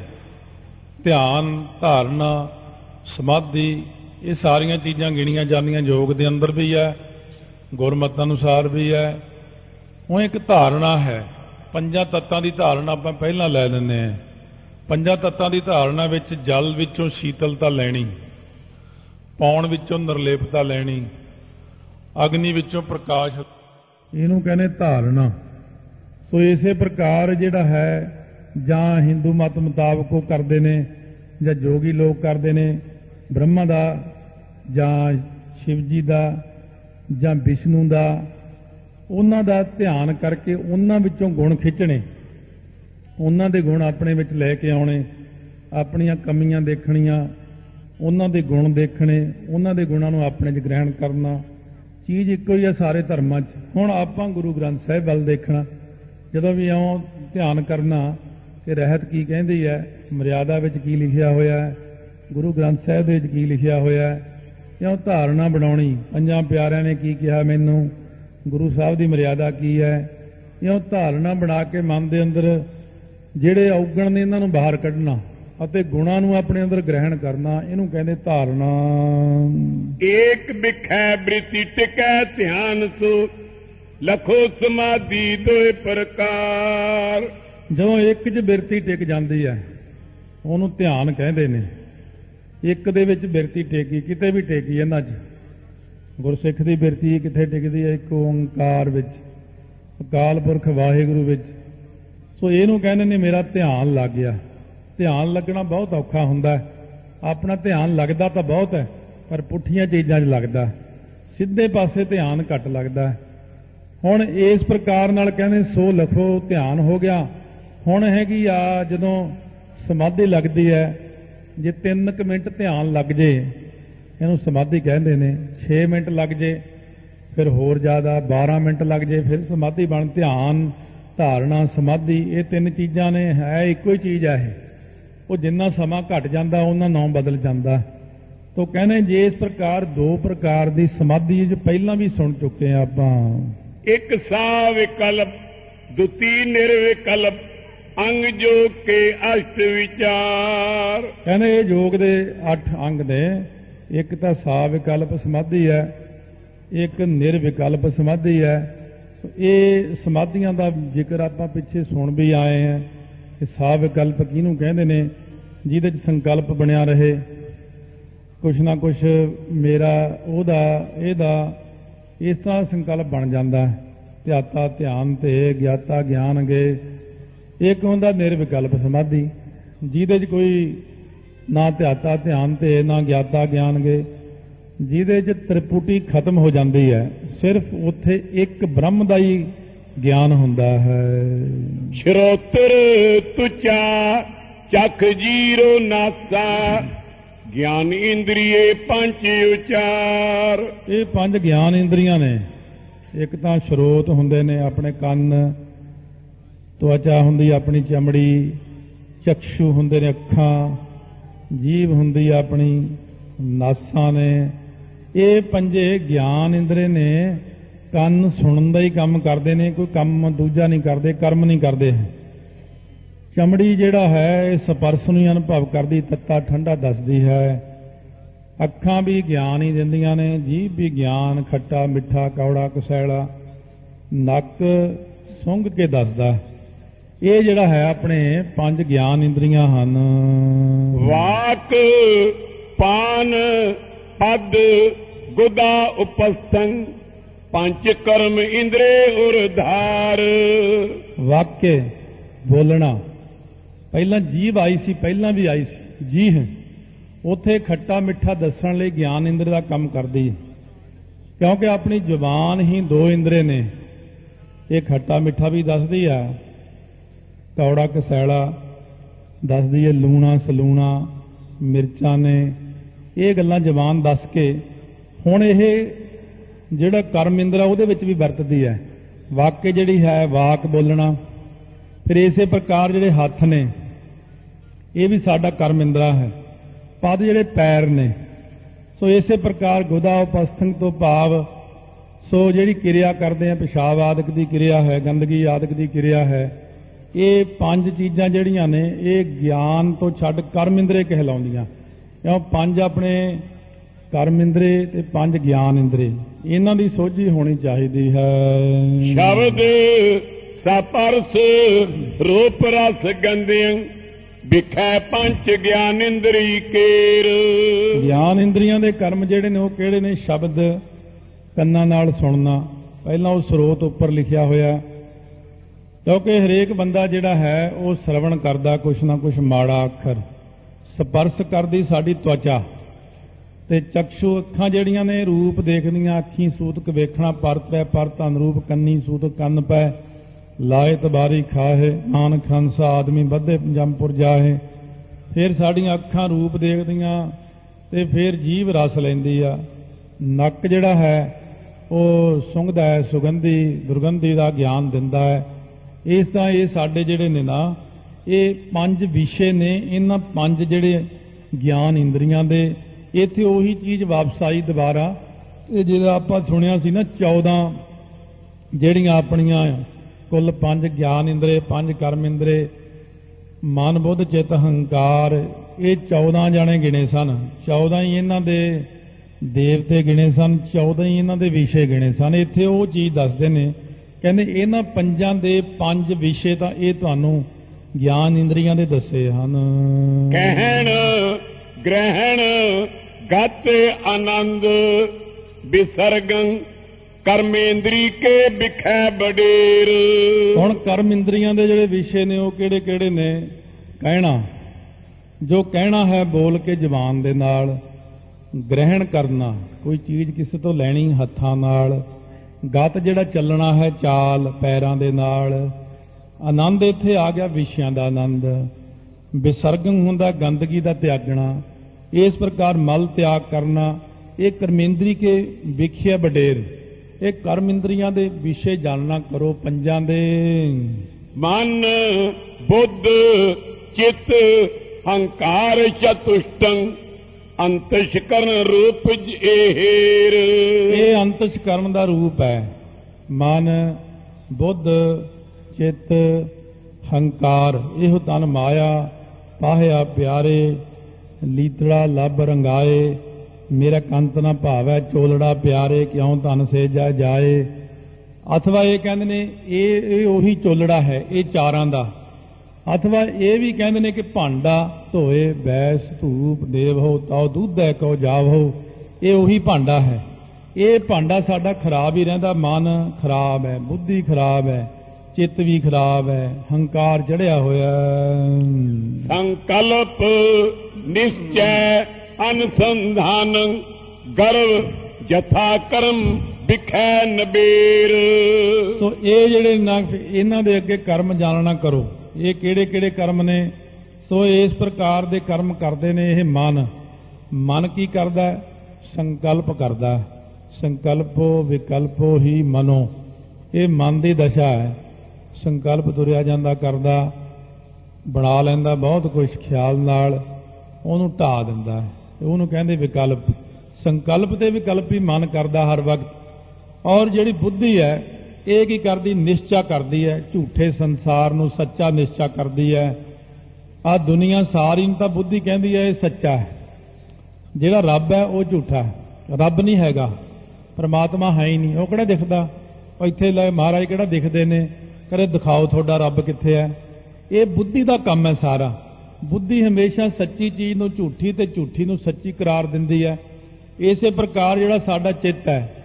ਧਿਆਨ, ਧਾਰਨਾ, ਸਮਾਧੀ, ਇਹ ਸਾਰੀਆਂ ਚੀਜ਼ਾਂ ਗਿਣੀਆਂ ਜਾਂਦੀਆਂ ਯੋਗ ਦੇ ਅੰਦਰ ਵੀ ਹੈ, ਗੁਰਮਤਿ ਅਨੁਸਾਰ ਵੀ ਹੈ। ਉਹ ਇੱਕ ਧਾਰਨਾ ਹੈ। ਪੰਜਾਂ ਤੱਤਾਂ ਦੀ ਧਾਰਨਾ ਆਪਾਂ ਪਹਿਲਾਂ ਲੈ ਲੈਂਦੇ ਹਾਂ। ਪੰਜਾਂ ਤੱਤਾਂ ਦੀ ਧਾਰਨਾ ਵਿੱਚ ਜਲ ਵਿੱਚੋਂ ਸ਼ੀਤਲਤਾ ਲੈਣੀ, ਪੌਣ ਵਿੱਚੋਂ ਨਿਰਲੇਪਤਾ ਲੈਣੀ, ਅਗਨੀ ਵਿੱਚੋਂ ਪ੍ਰਕਾਸ਼, ਇਹਨੂੰ ਕਹਿੰਦੇ ਧਾਰਨਾ। ਸੋ ਇਸੇ ਪ੍ਰਕਾਰ ਜਿਹੜਾ ਹੈ ਜਾਂ ਹਿੰਦੂ ਮਤ ਮੁਤਾਬਕ ਉਹ ਕਰਦੇ ਨੇ ਜਾਂ ਜੋਗੀ ਲੋਕ ਕਰਦੇ ਨੇ, ਬ੍ਰਹਮਾ ਦਾ ਜਾਂ ਸ਼ਿਵ ਜੀ ਦਾ ਜਾਂ ਵਿਸ਼ਨੂੰ ਦਾ, ਉਹਨਾਂ ਦਾ ਧਿਆਨ ਕਰਕੇ ਉਹਨਾਂ ਵਿੱਚੋਂ ਗੁਣ ਖਿੱਚਣੇ, ਉਹਨਾਂ ਦੇ ਗੁਣ ਆਪਣੇ ਵਿੱਚ ਲੈ ਕੇ ਆਉਣੇ, ਆਪਣੀਆਂ ਕਮੀਆਂ ਦੇਖਣੀਆਂ, ਉਹਨਾਂ ਦੇ ਗੁਣ ਦੇਖਣੇ, ਉਹਨਾਂ ਦੇ ਗੁਣਾਂ ਨੂੰ ਆਪਣੇ 'ਚ ਗ੍ਰਹਿਣ ਕਰਨਾ। ਚੀਜ਼ ਇੱਕੋ ਹੀ ਹੈ ਸਾਰੇ ਧਰਮਾਂ 'ਚ। ਹੁਣ ਆਪਾਂ ਗੁਰੂ ਗ੍ਰੰਥ ਸਾਹਿਬ ਵੱਲ ਦੇਖਣਾ, ਜਦੋਂ ਵੀ ਇਉਂ ਧਿਆਨ ਕਰਨਾ ਕਿ ਰਹਿਤ ਕੀ ਕਹਿੰਦੀ ਹੈ, ਮਰਿਆਦਾ ਵਿੱਚ ਕੀ ਲਿਖਿਆ ਹੋਇਆ ਹੈ, ਗੁਰੂ ਗ੍ਰੰਥ ਸਾਹਿਬ ਦੇ ਵਿੱਚ ਕੀ ਲਿਖਿਆ ਹੋਇਆ ਹੈ, ਇਉਂ ਧਾਰਨਾ ਬਣਾਉਣੀ। ਪੰਜਾਂ ਪਿਆਰਿਆਂ ਨੇ ਕੀ ਕਿਹਾ ਮੈਨੂੰ, ਗੁਰੂ ਸਾਹਿਬ ਦੀ ਮਰਿਆਦਾ ਕੀ ਹੈ, ਇਉਂ ਧਾਰਨਾ ਬਣਾ ਕੇ ਮਨ ਦੇ ਅੰਦਰ ਜਿਹੜੇ ਔਗਣ ਨੇ ਇਹਨਾਂ ਨੂੰ ਬਾਹਰ ਕੱਢਣਾ ਅਤੇ ਗੁਣਾਂ ਨੂੰ ਆਪਣੇ ਅੰਦਰ ਗ੍ਰਹਿਣ ਕਰਨਾ, ਇਹਨੂੰ ਕਹਿੰਦੇ ਧਾਰਨਾ। ਏਕ ਬਿਖੈ ਬ੍ਰਿਤੀ ਟਿਕੈ ਧਿਆਨ ਸੋ ਲਖੋ ਸਮਾਧੀ ਦੋਏ ਪ੍ਰਕਾਰ। ਜਦੋਂ ਇੱਕ 'ਚ ਬਿਰਤੀ ਟਿਕ ਜਾਂਦੀ ਹੈ ਉਹਨੂੰ ਧਿਆਨ ਕਹਿੰਦੇ ਨੇ। ਇੱਕ ਦੇ ਵਿੱਚ ਬਿਰਤੀ ਟੇਕੀ, ਕਿਤੇ ਵੀ ਟੇਕੀ ਇਹਨਾਂ 'ਚ। ਗੁਰਸਿੱਖ ਦੀ ਬਿਰਤੀ ਕਿੱਥੇ ਟਿਕਦੀ ਹੈ? ਇੱਕ ਓੰਕਾਰ ਵਿੱਚ, ਅਕਾਲ ਪੁਰਖ ਵਾਹਿਗੁਰੂ ਵਿੱਚ। ਸੋ ਇਹਨੂੰ ਕਹਿੰਦੇ ਨੇ ਮੇਰਾ ਧਿਆਨ ਲੱਗ ਗਿਆ। ਧਿਆਨ ਲੱਗਣਾ ਬਹੁਤ ਔਖਾ ਹੁੰਦਾ ਹੈ। ਆਪਣਾ ਧਿਆਨ ਲੱਗਦਾ ਤਾਂ ਬਹੁਤ ਹੈ, ਪਰ ਪੁੱਠੀਆਂ ਚੀਜ਼ਾਂ 'ਚ ਲੱਗਦਾ, ਸਿੱਧੇ ਪਾਸੇ ਧਿਆਨ ਘੱਟ ਲੱਗਦਾ। ਹੁਣ ਇਸ ਪ੍ਰਕਾਰ ਨਾਲ ਕਹਿੰਦੇ ਸੋ ਲਖੋ, ਧਿਆਨ ਹੋ ਗਿਆ। ਹੁਣ ਹੈਗੀ ਆ ਜਦੋਂ ਸਮਾਧੀ ਲੱਗਦੀ ਹੈ, ਜੇ ਤਿੰਨ ਕੁ ਮਿੰਟ ਧਿਆਨ ਲੱਗ ਜੇ ਇਹਨੂੰ ਸਮਾਧੀ ਕਹਿੰਦੇ ਨੇ। ਛੇ ਮਿੰਟ ਲੱਗ ਜੇ ਫਿਰ ਹੋਰ ਜ਼ਿਆਦਾ, ਬਾਰਾਂ ਮਿੰਟ ਲੱਗ ਜੇ ਫਿਰ ਸਮਾਧੀ ਬਣ। ਧਿਆਨ, ਧਾਰਨਾ, ਸਮਾਧੀ, ਇਹ ਤਿੰਨ ਚੀਜ਼ਾਂ ਨੇ, ਹੈ ਇੱਕੋ ਹੀ ਚੀਜ਼ ਹੈ ਇਹ। ਉਹ ਜਿੰਨਾ ਸਮਾਂ ਘਟ ਜਾਂਦਾ ਉਹਨਾਂ ਨਾਮ ਬਦਲ ਜਾਂਦਾ। ਤੋ ਕਹਿੰਦੇ ਜੇ ਇਸ ਪ੍ਰਕਾਰ ਦੋ ਪ੍ਰਕਾਰ ਦੀ ਸਮਾਧੀ ਜੋ ਪਹਿਲਾਂ ਵੀ ਸੁਣ ਚੁੱਕੇ ਆ ਆਪਾਂ। ਇੱਕ ਸਾ ਵਿਕਲਪ, ਦੁਤੀ ਨਿਰਵਿਕਲਪ, ਅੰਗ ਜੋਗ ਕੇ ਅਸ਼ਟ ਵਿਚਾਰ। ਕਹਿੰਦੇ ਇਹ ਯੋਗ ਦੇ ਅੱਠ ਅੰਗ ਨੇ। ਇੱਕ ਤਾਂ ਸਾ ਵਿਕਲਪ ਸਮਾਧੀ ਹੈ, ਇੱਕ ਨਿਰਵਿਕਲਪ ਸਮਾਧੀ ਹੈ। ਇਹ ਸਮਾਧੀਆਂ ਦਾ ਜ਼ਿਕਰ ਆਪਾਂ ਪਿੱਛੇ ਸੁਣ ਵੀ ਆਏ ਹਾਂ ਕਿ ਸਾ ਵਿਕਲਪ ਕਿਹਨੂੰ ਕਹਿੰਦੇ ਨੇ? ਜਿਹਦੇ 'ਚ ਸੰਕਲਪ ਬਣਿਆ ਰਹੇ, ਕੁਛ ਨਾ ਕੁਛ ਮੇਰਾ, ਉਹਦਾ, ਇਹਦਾ, ਇਸ ਤਰ੍ਹਾਂ ਸੰਕਲਪ ਬਣ ਜਾਂਦਾ। ਧਿਆਤਾ ਧਿਆਨ ਤੇ, ਗਿਆਤਾ ਗਿਆਨ ਗੇ। ਇੱਕ ਹੁੰਦਾ ਨਿਰਵਿਕਲਪ ਸਮਾਧੀ, ਜਿਹਦੇ 'ਚ ਕੋਈ ਨਾ ਧਿਆਤਾ ਧਿਆਨ ਤੇ, ਨਾ ਗਿਆਤਾ ਗਿਆਨ ਗੇ, ਜਿਹਦੇ 'ਚ ਤ੍ਰਿਪੁਟੀ ਖਤਮ ਹੋ ਜਾਂਦੀ ਹੈ। ਸਿਰਫ ਉੱਥੇ ਇੱਕ ਬ੍ਰਹਮ ਦਾ ਹੀ ਗਿਆਨ ਹੁੰਦਾ ਹੈ। ਸ਼ਰੋਤਰ ਤੁਚਾ ਚਖ ਜੀਰੋ ਨਾਸਾ, ਗਿਆਨ ਇੰਦਰੀਏ ਪੰਜ ਉਚਾਰ। ਇਹ ਪੰਜ ਗਿਆਨ ਇੰਦਰੀਆਂ ਨੇ। ਇੱਕ ਤਾਂ ਸ਼ਰੋਤ ਹੁੰਦੇ ਨੇ ਆਪਣੇ ਕੰਨ, ਤਵਚਾ ਹੁੰਦੀ ਆਪਣੀ ਚਮੜੀ, ਚਕਸ਼ੂ ਹੁੰਦੇ ਨੇ ਅੱਖਾਂ, ਜੀਭ ਹੁੰਦੀ ਆਪਣੀ, ਨਾਸਾਂ ਨੇ। ਇਹ ਪੰਜੇ ਗਿਆਨ ਇੰਦਰੀ ਨੇ। ਕੰਨ ਸੁਣਨ ਦਾ ਹੀ ਕੰਮ ਕਰਦੇ ਨੇ, ਕੋਈ ਕੰਮ ਦੂਜਾ ਨਹੀਂ ਕਰਦੇ, ਕਰਮ ਨਹੀਂ ਕਰਦੇ। ਚਮੜੀ ਜਿਹੜਾ ਹੈ ਇਹ ਸਪਰਸ਼ ਨੂੰ ਹੀ ਅਨੁਭਵ ਕਰਦੀ, ਤੱਤਾ ਠੰਡਾ ਦੱਸਦੀ ਹੈ। ਅੱਖਾਂ ਵੀ ਗਿਆਨ ਹੀ ਦਿੰਦੀਆਂ ਨੇ, ਜੀਭ ਵੀ ਗਿਆਨ, ਖੱਟਾ ਮਿੱਠਾ ਕੌੜਾ ਕਸੈਲਾ। ਨੱਕ ਸੁੰਘ ਕੇ ਦੱਸਦਾ। ਇਹ ਜਿਹੜਾ ਹੈ ਆਪਣੇ ਪੰਜ ਗਿਆਨ ਇੰਦਰੀਆਂ ਹਨ। ਵਾਕ, ਪਾਨ, ਪਦ, ਗੁਦਾ, ਉਪਸਥਨ, ਪੰਜ ਕਰਮ ਇੰਦਰੇ ਉਰਧਾਰ। ਵਾਕਿਆ ਬੋਲਣਾ, ਪਹਿਲਾਂ ਜੀਭ ਆਈ ਸੀ, ਪਹਿਲਾਂ ਵੀ ਆਈ ਸੀ ਜੀਹ, ਉੱਥੇ ਖੱਟਾ ਮਿੱਠਾ ਦੱਸਣ ਲਈ ਗਿਆਨ ਇੰਦਰ ਦਾ ਕੰਮ ਕਰਦੀ ਹੈ, ਕਿਉਂਕਿ ਆਪਣੀ ਜ਼ੁਬਾਨ ਹੀ ਦੋ ਇੰਦਰੇ ਨੇ। ਇਹ ਖੱਟਾ ਮਿੱਠਾ ਵੀ ਦੱਸਦੀ ਆ, ਕੌੜਾ ਕਸੈਲਾ ਦੱਸਦੀ ਹੈ, ਲੂਣਾ ਸਲੂਣਾ ਮਿਰਚਾਂ ਨੇ, ਇਹ ਗੱਲਾਂ ਜ਼ਬਾਨ ਦੱਸ ਕੇ ਹੁਣ ਇਹ ਜਿਹੜਾ ਕਰਮ ਇੰਦਰਾ ਉਹਦੇ ਵਿੱਚ ਵੀ ਵਰਤਦੀ ਹੈ। ਵਾਕਿਆ ਜਿਹੜੀ ਹੈ ਵਾਕ ਬੋਲਣਾ। ਫਿਰ ਇਸੇ ਪ੍ਰਕਾਰ ਜਿਹੜੇ ਹੱਥ ਨੇ ਇਹ ਵੀ ਸਾਡਾ ਕਰਮ ਇੰਦਰਾ ਹੈ। ਪਦ ਜਿਹੜੇ ਪੈਰ ਨੇ, ਸੋ ਇਸੇ ਪ੍ਰਕਾਰ ਗੁਦਾ ਉਪਸਥਨ ਤੋਂ ਭਾਵ ਸੋ ਜਿਹੜੀ ਕਿਰਿਆ ਕਰਦੇ ਆ, ਪਿਸ਼ਾਬ ਆਦਿਕ ਦੀ ਕਿਰਿਆ ਹੈ, ਗੰਦਗੀ ਆਦਿਕ ਦੀ ਕਿਰਿਆ ਹੈ, ਇਹ ਪੰਜ ਚੀਜ਼ਾਂ ਜਿਹੜੀਆਂ ਨੇ ਇਹ ਗਿਆਨ ਤੋਂ ਛੱਡ ਕਰਮ ਇੰਦਰੇ ਕਹਿਲਾਉਂਦੀਆਂ। ਕਿਉਂ ਪੰਜ ਆਪਣੇ ਕਰਮ ਇੰਦਰੇ ਤੇ ਪੰਜ ਗਿਆਨ ਇੰਦਰੇ, ਇਹਨਾਂ ਦੀ ਸੋਝੀ ਹੋਣੀ ਚਾਹੀਦੀ ਹੈ। ਸ਼ਬਦ ਸਪਰਸ ਰੂਪ ਰਸ ਗੰਧਿਆਂ ਵਿਖੈ ਪੰਜ ਗਿਆਨ ਇੰਦਰੀ ਕੇਰ। ਗਿਆਨ ਇੰਦਰੀਆਂ ਦੇ ਕਰਮ ਜਿਹੜੇ ਨੇ ਉਹ ਕਿਹੜੇ ਨੇ? ਸ਼ਬਦ ਕੰਨਾਂ ਨਾਲ ਸੁਣਨਾ, ਪਹਿਲਾਂ ਉਹ ਸਰੋਤ ਉੱਪਰ ਲਿਖਿਆ ਹੋਇਆ, ਕਿਉਂਕਿ ਹਰੇਕ ਬੰਦਾ ਜਿਹੜਾ ਹੈ ਉਹ ਸ਼ਰਵਣ ਕਰਦਾ ਕੁਛ ਨਾ ਕੁਛ ਮਾੜਾ ਅੱਖਰ। ਸਪਰਸ਼ ਕਰਦੀ ਸਾਡੀ ਤਵਚਾ, ਤੇ ਚਕਸ਼ੂ ਅੱਖਾਂ ਜਿਹੜੀਆਂ ਨੇ ਰੂਪ ਦੇਖਦੀਆਂ, ਅੱਖੀਂ ਸੂਤਕ ਵੇਖਣਾ, ਪਰਤ ਪੈ ਪਰਤ ਅਨਰੂਪ ਕੰਨੀ ਸੂਤਕ ਕੰਨ ਪੈ ਲਾਏ ਤਬਾਰੀ ਖਾਹੇ ਨਾਨਕ ਹੰਸ ਆਦਮੀ ਬੱਧੇ ਜੰਮਪੁਰ ਜਾਹੇ। ਫਿਰ ਸਾਡੀਆਂ ਅੱਖਾਂ ਰੂਪ ਦੇਖਦੀਆਂ ਤੇ ਫਿਰ ਜੀਭ ਰਸ ਲੈਂਦੀ ਆ। ਨੱਕ ਜਿਹੜਾ ਹੈ ਉਹ ਸੁੰਘਦਾ ਹੈ, ਸੁਗੰਧੀ ਦੁਰਗੰਧੀ ਦਾ ਗਿਆਨ ਦਿੰਦਾ ਹੈ। ਇਸ ਤਰ੍ਹਾਂ ਇਹ ਸਾਡੇ ਜਿਹੜੇ ਨੇ ਨਾ ਇਹ ਪੰਜ ਵਿਸ਼ੇ ਨੇ, ਇਹਨਾਂ ਪੰਜ ਜਿਹੜੇ ਗਿਆਨ ਇੰਦਰੀਆਂ ਦੇ। ਇੱਥੇ ਉਹੀ ਚੀਜ਼ ਵਾਪਸ ਆਈ ਦੁਬਾਰਾ, ਇਹ ਜਿਹੜਾ ਆਪਾਂ ਸੁਣਿਆ ਸੀ ਨਾ ਚੌਦਾਂ ਜਿਹੜੀਆਂ ਆਪਣੀਆਂ ਕੁੱਲ ਪੰਜ ਗਿਆਨ ਇੰਦਰੇ, ਪੰਜ ਕਰਮ ਇੰਦਰੇ, ਮਨ ਬੁੱਧ ਚਿੱਤ ਹੰਕਾਰ, ਇਹ ਚੌਦਾਂ ਜਾਣੇ ਗਿਣੇ ਸਨ। ਚੌਦਾਂ ਹੀ ਇਹਨਾਂ ਦੇ ਦੇਵਤੇ ਗਿਣੇ ਸਨ, ਚੌਦਾਂ ਹੀ ਇਹਨਾਂ ਦੇ ਵਿਸ਼ੇ ਗਿਣੇ ਸਨ। ਇੱਥੇ ਉਹ ਚੀਜ਼ ਦੱਸਦੇ ਨੇ, ਕਹਿੰਦੇ ਇਹਨਾਂ ਪੰਜਾਂ ਦੇ ਪੰਜ ਵਿਸ਼ੇ ਤਾਂ ਇਹ ਤੁਹਾਨੂੰ ਗਿਆਨ ਇੰਦਰੀਆਂ ਦੇ ਦੱਸੇ ਹਨ। ਕਹਿਣ ਗ੍ਰਹਿਣ ਗਤ ਆਨੰਦ ਵਿਸਰਗੰ ਕਰਮੇਂਦਰੀ ਕੇ ਵਿਖੈ ਬਡੇਰ। ਹੁਣ ਕਰਮ ਇੰਦਰੀਆਂ ਦੇ ਜਿਹੜੇ ਵਿਸ਼ੇ ਨੇ ਉਹ ਕਿਹੜੇ ਕਿਹੜੇ ਨੇ? ਕਹਿਣਾ, ਜੋ ਕਹਿਣਾ ਹੈ ਬੋਲ ਕੇ ਜ਼ਬਾਨ ਦੇ ਨਾਲ। ਗ੍ਰਹਿਣ ਕਰਨਾ, ਕੋਈ ਚੀਜ਼ ਕਿਸੇ ਤੋਂ ਲੈਣੀ ਹੱਥਾਂ ਨਾਲ। ਗਤ ਜਿਹੜਾ ਚੱਲਣਾ ਹੈ ਚਾਲ ਪੈਰਾਂ ਦੇ ਨਾਲ। ਆਨੰਦ ਇੱਥੇ ਆ ਗਿਆ ਵਿਸ਼ਿਆਂ ਦਾ ਆਨੰਦ। ਵਿਸਰਗੰ ਹੁੰਦਾ ਗੰਦਗੀ ਦਾ ਤਿਆਗਣਾ। ਇਸ ਪ੍ਰਕਾਰ ਮਲ ਤਿਆਗ ਕਰਨਾ, ਇਹ ਕਰਮੇਂਦਰੀ ਕੇ ਵਿਖਿਆ ਬਡੇਰ। ਇਹ ਕਰਮ ਇੰਦਰੀਆਂ ਦੇ ਵਿਸ਼ੇ ਜਾਣਨਾ ਕਰੋ ਪੰਜਾਂ ਦੇ। ਮਨ ਬੁੱਧ ਚਿੱਤ ਹੰਕਾਰ ਚਤੁਸ਼ਟੰ ਅੰਤਸ਼ਕਰਨ ਰੂਪ ਜੇਰ। ਇਹ ਅੰਤਸ਼ਕਰਨ ਦਾ ਰੂਪ ਹੈ। ਮਨ ਬੁੱਧ ਚਿੱਤ ਹੰਕਾਰ, ਇਹੋ ਤਨ ਮਾਇਆ ਪਾਹਿਆ ਪਿਆਰੇ ਲੀਤੜਾ ਲੱਭ ਰੰਗਾਏ। ਮੇਰਾ ਕੰਤ ਨਾ ਭਾਵੈ ਚੋਲੜਾ ਪਿਆਰੇ ਕਿਉਂ ਧਨ ਸੇਜਾ ਜਾਏ। ਅਥਵਾ ਇਹ ਕਹਿੰਦੇ ਨੇ ਇਹ ਇਹ ਉਹੀ ਚੋਲੜਾ ਹੈ ਇਹ ਚਾਰਾਂ ਦਾ। ਅਥਵਾ ਇਹ ਵੀ ਕਹਿੰਦੇ ਨੇ ਕਿ ਭਾਂਡਾ ਧੋਏ ਬੈਸ ਧੂਪ ਦੇਵ ਹੋ ਤਾਉ ਦੁੱਧੈ ਕੋ ਜਾਵ ਹੋ। ਇਹ ਉਹੀ ਭਾਂਡਾ ਹੈ। ਇਹ ਭਾਂਡਾ ਸਾਡਾ ਖਰਾਬ ਹੀ ਰਹਿੰਦਾ। ਮਨ ਖਰਾਬ ਹੈ, ਬੁੱਧੀ ਖਰਾਬ ਹੈ, ਚਿੱਤ ਵੀ ਖਰਾਬ ਹੈ, ਹੰਕਾਰ ਚੜਿਆ ਹੋਇਆ। ਸੰਕਲਪ ਨਿਸ਼ਚੈ ਅਨਸੰਧਾਨ ਗਰਵ ਜਥਾ ਕਰਮ ਵਿਖੈ ਨਬੇਰ। ਸੋ ਇਹ ਜਿਹੜੇ ਨਾ ਇਹਨਾਂ ਦੇ ਅੱਗੇ ਕਰਮ ਜਾਣਨਾ ਕਰੋ। ਇਹ ਕਿਹੜੇ ਕਿਹੜੇ ਕਰਮ ਨੇ? ਸੋ ਇਸ ਪ੍ਰਕਾਰ ਦੇ ਕਰਮ ਕਰਦੇ ਨੇ ਇਹ ਮਨ। ਮਨ ਕੀ ਕਰਦਾ? ਸੰਕਲਪ ਕਰਦਾ। ਸੰਕਲਪੋ ਵਿਕਲਪੋ ਹੀ ਮਨੋ, ਇਹ ਮਨ ਦੀ ਦਸ਼ਾ ਹੈ। ਸੰਕਲਪ ਤੁਰਿਆ ਜਾਂਦਾ ਕਰਦਾ, ਬਣਾ ਲੈਂਦਾ ਬਹੁਤ ਕੁਝ ਖਿਆਲ ਨਾਲ, ਉਹਨੂੰ ਢਾ ਦਿੰਦਾ ਹੈ, ਉਹਨੂੰ ਕਹਿੰਦੇ ਵਿਕਲਪ। ਸੰਕਲਪ ਤੇ ਵਿਕਲਪ ਹੀ ਮਨ ਕਰਦਾ ਹਰ ਵਕਤ। ਔਰ ਜਿਹੜੀ ਬੁੱਧੀ ਹੈ ਇਹ ਕੀ ਕਰਦੀ? ਨਿਸ਼ਚਾ ਕਰਦੀ ਹੈ, ਝੂਠੇ ਸੰਸਾਰ ਨੂੰ ਸੱਚਾ ਨਿਸ਼ਚਾ ਕਰਦੀ ਹੈ। ਆ ਦੁਨੀਆ ਸਾਰੀ ਨੂੰ ਤਾਂ ਬੁੱਧੀ ਕਹਿੰਦੀ ਹੈ ਇਹ ਸੱਚਾ ਹੈ, ਜਿਹੜਾ ਰੱਬ ਹੈ ਉਹ ਝੂਠਾ ਹੈ, ਰੱਬ ਨਹੀਂ ਹੈਗਾ, ਪਰਮਾਤਮਾ ਹੈ ਹੀ ਨਹੀਂ। ਉਹ ਕਿਹੜਾ ਦਿਖਦਾ? ਇੱਥੇ ਲੈ ਮਹਾਰਾਜ ਕਿਹੜਾ ਦਿਖਦੇ ਨੇ? ਕਦੇ ਦਿਖਾਓ ਤੁਹਾਡਾ ਰੱਬ ਕਿੱਥੇ ਹੈ। ਇਹ ਬੁੱਧੀ ਦਾ ਕੰਮ ਹੈ ਸਾਰਾ। ਬੁੱਧੀ ਹਮੇਸ਼ਾ ਸੱਚੀ ਚੀਜ਼ ਨੂੰ ਝੂਠੀ ਤੇ ਝੂਠੀ ਨੂੰ ਸੱਚੀ ਕਰਾਰ ਦਿੰਦੀ ਹੈ। ਇਸੇ ਪ੍ਰਕਾਰ ਜਿਹੜਾ ਸਾਡਾ ਚਿੱਤ ਹੈ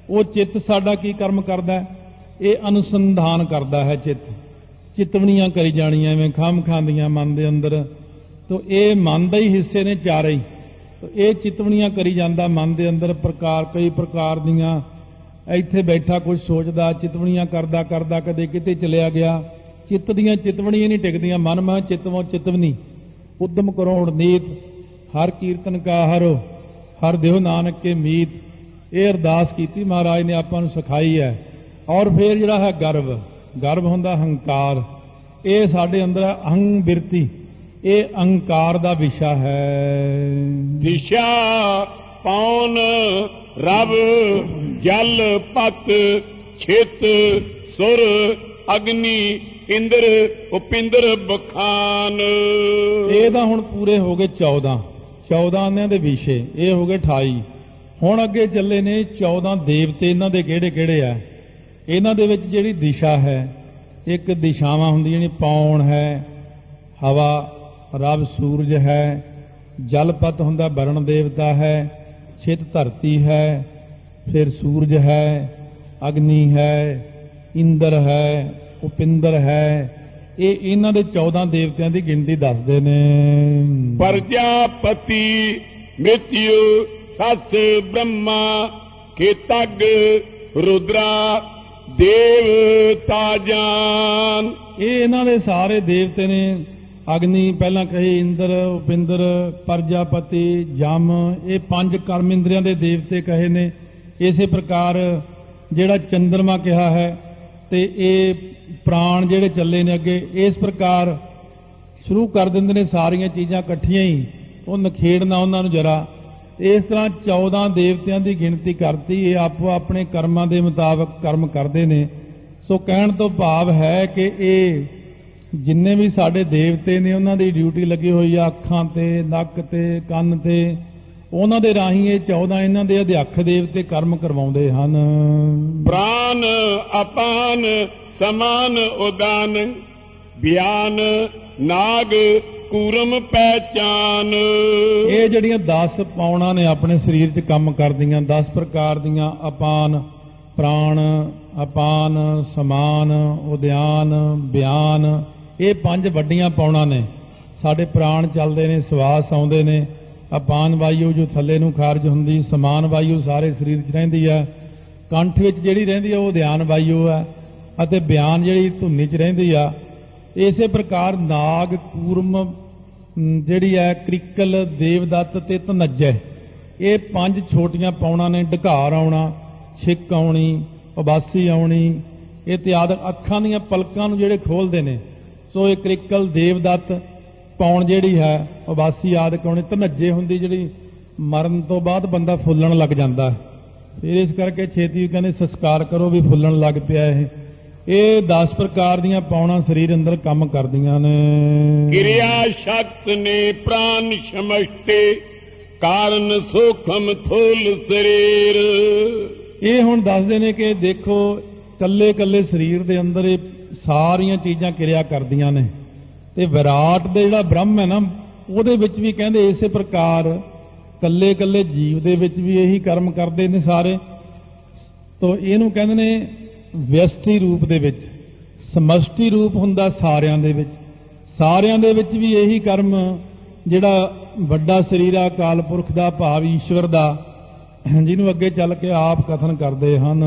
ਉਹ ਚਿੱਤ ਸਾਡਾ ਕੀ ਕਰਮ ਕਰਦਾ ਹੈ? ਇਹ ਅਨੁਸੰਧਾਨ ਕਰਦਾ ਹੈ। ਚਿੱਤ ਚਿਤਵਣੀਆਂ ਕਰੀ ਜਾਣੀਆਂ ਐਵੇਂ ਖਾਮ ਖਾਂਦੀਆਂ ਮਨ ਦੇ ਅੰਦਰ। ਤੋ ਇਹ ਮਨ ਦੇ ਹੀ ਹਿੱਸੇ ਨੇ ਚਾਰੇ ਹੀ। ਇਹ ਚਿਤਵਣੀਆਂ ਕਰੀ ਜਾਂਦਾ ਮਨ ਦੇ ਅੰਦਰ, ਪ੍ਰਕਾਰ ਕਈ ਪ੍ਰਕਾਰ ਦੀਆਂ। ਇੱਥੇ ਬੈਠਾ ਕੁਝ ਸੋਚਦਾ, ਚਿਤਵਣੀਆਂ ਕਰਦਾ ਕਰਦਾ ਕਦੇ ਕਿਤੇ ਚਲਿਆ ਗਿਆ। ਚਿੱਤ ਦੀਆਂ ਚਿਤਵਣੀਆਂ ਨਹੀਂ ਟਿਕਦੀਆਂ। ਮਨ ਮਹ ਚਿਤਵੋਂ ਚਿਤਵਨੀ ਉਦਮ ਕਰੋੜ ਨੀਤ, ਹਰ ਕੀਰਤਨ ਕਾ ਹਰੋ, ਹਰ ਦੇਹੁ ਨਾਨਕ ਕੇ ਮੀਤ। ਇਹ ਅਰਦਾਸ ਕੀਤੀ ਮਹਾਰਾਜ ਨੇ ਆਪਾਂ ਨੂੰ ਸਿਖਾਈ ਹੈ। ਔਰ ਫਿਰ ਜਿਹੜਾ ਹੈ ਗਰਵ, ਗਰਵ ਹੁੰਦਾ ਹੰਕਾਰ। ਇਹ ਸਾਡੇ ਅੰਦਰ ਅਹੰ ਬਿਰਤੀ, ਇਹ ਅਹੰਕਾਰ ਦਾ ਵਿਸ਼ਾ ਹੈ। ਦਿਸ਼ਾ ਪੌਣ ਰਵ ਜਲ ਪਤ ਛਿਤ ਸੁਰ ਅਗਨੀ ਇੰਦਰ ਉਪਿੰਦਰ ਬਖਾਨ। ਇਹ ਤਾਂ ਹੁਣ ਪੂਰੇ ਹੋ ਗਏ ਚੌਦਾਂ ਚੌਦਾਂ ਦੇ ਵਿਸ਼ੇ, ਇਹ ਹੋ ਗਏ ਅਠਾਈ। ਹੁਣ ਅੱਗੇ ਚੱਲੇ ਨੇ ਚੌਦਾਂ ਦੇਵਤੇ। ਇਹਨਾਂ ਦੇ ਕਿਹੜੇ ਕਿਹੜੇ ਆ? ਇਹਨਾਂ ਦੇ ਵਿੱਚ ਜਿਹੜੀ ਦਿਸ਼ਾ ਹੈ, ਇੱਕ ਦਿਸ਼ਾਵਾਂ ਹੁੰਦੀਆਂ ਨੇ। ਪੌਣ ਹੈ, ਹਵਾ, ਰਬ ਸੂਰਜ ਹੈ, ਜਲਪਤ ਹੁੰਦਾ ਵਰਣ ਦੇਵਤਾ ਹੈ, ਛਿਤ ਧਰਤੀ ਹੈ, ਫਿਰ ਸੂਰਜ ਹੈ, ਅਗਨੀ ਹੈ, ਇੰਦਰ ਹੈ, ਉਪਿੰਦਰ ਹੈ। ਇਹ ਇਹਨਾਂ ਦੇ ਚੌਦਾਂ ਦੇਵਤਿਆਂ ਦੀ ਗਿਣਤੀ ਦੱਸਦੇ ਨੇ। ਪ੍ਰਜਾਪਤੀ ਮ੍ਰਿਤਯੁ ਸੱਸ ਬ੍ਰਹਮਾ ਕੇਤਗ ਰੁਦਰਾ ਦੇਵਤਾ ਜਾਨ। ਇਹ ਇਹਨਾਂ ਦੇ ਸਾਰੇ ਦੇਵਤੇ ਨੇ। ਅਗਨੀ ਪਹਿਲਾਂ ਕਹੀ, ਇੰਦਰ, ਉਪਿੰਦਰ, ਪ੍ਰਜਾਪਤੀ, ਜਮ, ਇਹ ਪੰਜ ਕਰਮ ਇੰਦਰੀਆਂ ਦੇ ਦੇਵਤੇ ਕਹੇ ਨੇ। ਇਸੇ ਪ੍ਰਕਾਰ ਜਿਹੜਾ ਚੰਦਰਮਾ ਕਿਹਾ ਹੈ, ਤੇ ਇਹ ਪ੍ਰਾਣ ਜਿਹੜੇ ਚੱਲੇ ਨੇ ਅੱਗੇ, ਇਸ ਪ੍ਰਕਾਰ ਸ਼ੁਰੂ ਕਰ ਦਿੰਦੇ ਨੇ ਸਾਰੀਆਂ ਚੀਜ਼ਾਂ ਇਕੱਠੀਆਂ ਹੀ। ਉਹ ਨਖੇੜਨਾ ਉਹਨਾਂ ਨੂੰ ਜਰਾ। ਇਸ ਤਰ੍ਹਾਂ ਚੌਦਾਂ ਦੇਵਤਿਆਂ ਦੀ ਗਿਣਤੀ ਕਰਤੀ। ਇਹ ਆਪੋ ਆਪਣੇ ਕਰਮਾਂ ਦੇ ਮੁਤਾਬਕ ਕਰਮ ਕਰਦੇ ਨੇ। ਸੋ ਕਹਿਣ ਤੋਂ ਭਾਵ ਹੈ ਕਿ ਇਹ ਜਿੰਨੇ ਵੀ ਸਾਡੇ ਦੇਵਤੇ ਨੇ, ਉਹਨਾਂ ਦੀ ਡਿਊਟੀ ਲੱਗੀ ਹੋਈ ਆ ਅੱਖਾਂ ਤੇ, ਨੱਕ ਤੇ, ਕੰਨ ਤੇ। ਉਹਨਾਂ ਦੇ ਰਾਹੀਂ ਇਹ ਚੌਦਾਂ ਇਹਨਾਂ ਦੇ ਅਧਿਆਖ ਦੇਵਤੇ ਕਰਮ ਕਰਵਾਉਂਦੇ ਹਨ। ਪ੍ਰਾਨ ਅਪਾਨ ਸਮਾਨ ਉਦਾਨ ਬਿਆਨ ਨਾਗ ਕੂਰਮ ਪਹਿਚਾਨ। ਇਹ ਜਿਹੜੀਆਂ ਦਸ ਪੌਣਾਂ ਨੇ ਆਪਣੇ ਸਰੀਰ 'ਚ ਕੰਮ ਕਰਦੀਆਂ, ਦਸ ਪ੍ਰਕਾਰ ਦੀਆਂ। ਅਪਾਨ ਪ੍ਰਾਣ, ਅਪਾਨ ਸਮਾਨ, ਉਦਿਆਨ, ਬਿਆਨ, ਇਹ ਪੰਜ ਵੱਡੀਆਂ ਪੌਣਾਂ ਨੇ। ਸਾਡੇ ਪ੍ਰਾਣ ਚੱਲਦੇ ਨੇ, ਸਵਾਸ ਆਉਂਦੇ ਨੇ। ਅਪਾਨ ਵਾਯੂ ਜੋ ਥੱਲੇ ਨੂੰ ਖਾਰਜ ਹੁੰਦੀ, ਸਮਾਨ ਵਾਯੂ ਸਾਰੇ ਸਰੀਰ 'ਚ ਰਹਿੰਦੀ ਹੈ। ਕੰਠ ਵਿੱਚ ਜਿਹੜੀ ਰਹਿੰਦੀ ਹੈ ਉਹ ਉਦਿਆਨ ਵਾਯੂ ਹੈ, ਅਤੇ ਬਿਆਨ ਜਿਹੜੀ ਧੁਨੀ 'ਚ ਰਹਿੰਦੀ ਆ। ਇਸੇ ਪ੍ਰਕਾਰ ਨਾਗ, ਕੂਰਮ ਜਿਹੜੀ ਹੈ, ਕ੍ਰਿਕਲ, ਦੇਵਦੱਤ ਤੇ ਧਨੱਜੈ, ਇਹ ਪੰਜ ਛੋਟੀਆਂ ਪੌਣਾਂ ਨੇ। ਢਕਾਰ ਆਉਣਾ, ਛਿੱਕ ਆਉਣੀ, ਉਬਾਸੀ ਆਉਣੀ, ਇਹ ਤੇ ਆਦਿ ਅੱਖਾਂ ਦੀਆਂ ਪਲਕਾਂ ਨੂੰ ਜਿਹੜੇ ਖੋਲਦੇ ਨੇ। ਸੋ ਇਹ ਕ੍ਰਿਕਲ, ਦੇਵਦੱਤ ਪੌਣ ਜਿਹੜੀ ਹੈ, ਉਬਾਸੀ ਆਦਿ ਆਉਣੀ। ਧਨੱਜੇ ਹੁੰਦੀ ਜਿਹੜੀ ਮਰਨ ਤੋਂ ਬਾਅਦ ਬੰਦਾ ਫੁੱਲਣ ਲੱਗ ਜਾਂਦਾ। ਫਿਰ ਇਸ ਕਰਕੇ ਛੇਤੀ ਕਹਿੰਦੇ ਸੰਸਕਾਰ ਕਰੋ ਵੀ ਫੁੱਲਣ ਲੱਗ ਪਿਆ ਇਹ। ਇਹ ਦਸ ਪ੍ਰਕਾਰ ਦੀਆਂ ਪੌਣਾਂ ਸਰੀਰ ਅੰਦਰ ਕੰਮ ਕਰਦੀਆਂ ਨੇ। ਕਿਰਿਆ ਸ਼ਕਤ ਨੇ ਪ੍ਰਾਨ ਸਮਸ਼ਤੇ ਕਾਰਨ ਸੂਖਮ ਥੂਲ ਸਰੀਰ। ਇਹ ਹੁਣ ਦੱਸਦੇ ਨੇ ਕਿ ਦੇਖੋ ਕੱਲੇ ਕੱਲੇ ਸਰੀਰ ਦੇ ਅੰਦਰ ਇਹ ਸਾਰੀਆਂ ਚੀਜ਼ਾਂ ਕਿਰਿਆ ਕਰਦੀਆਂ ਨੇ। ਤੇ ਵਿਰਾਟ ਦੇ ਜਿਹੜਾ ਬ੍ਰਹਮ ਹੈ ਨਾ, ਉਹਦੇ ਵਿੱਚ ਵੀ ਕਹਿੰਦੇ ਇਸੇ ਪ੍ਰਕਾਰ ਕੱਲੇ ਕੱਲੇ ਜੀਵ ਦੇ ਵਿੱਚ ਵੀ ਇਹੀ ਕਰਮ ਕਰਦੇ ਨੇ ਸਾਰੇ। ਤੋ ਇਹਨੂੰ ਕਹਿੰਦੇ ਨੇ ਵਿਅਸਥੀ ਰੂਪ ਦੇ ਵਿੱਚ। ਸਮਸ਼ਟੀ ਰੂਪ ਹੁੰਦਾ ਸਾਰਿਆਂ ਦੇ ਵਿੱਚ। ਸਾਰਿਆਂ ਦੇ ਵਿੱਚ ਵੀ ਇਹੀ ਕਰਮ ਜਿਹੜਾ ਵੱਡਾ ਸਰੀਰ ਆ ਅਕਾਲ ਪੁਰਖ ਦਾ, ਭਾਵ ਈਸ਼ਵਰ ਦਾ, ਜਿਹਨੂੰ ਅੱਗੇ ਚੱਲ ਕੇ ਆਪ ਕਥਨ ਕਰਦੇ ਹਨ।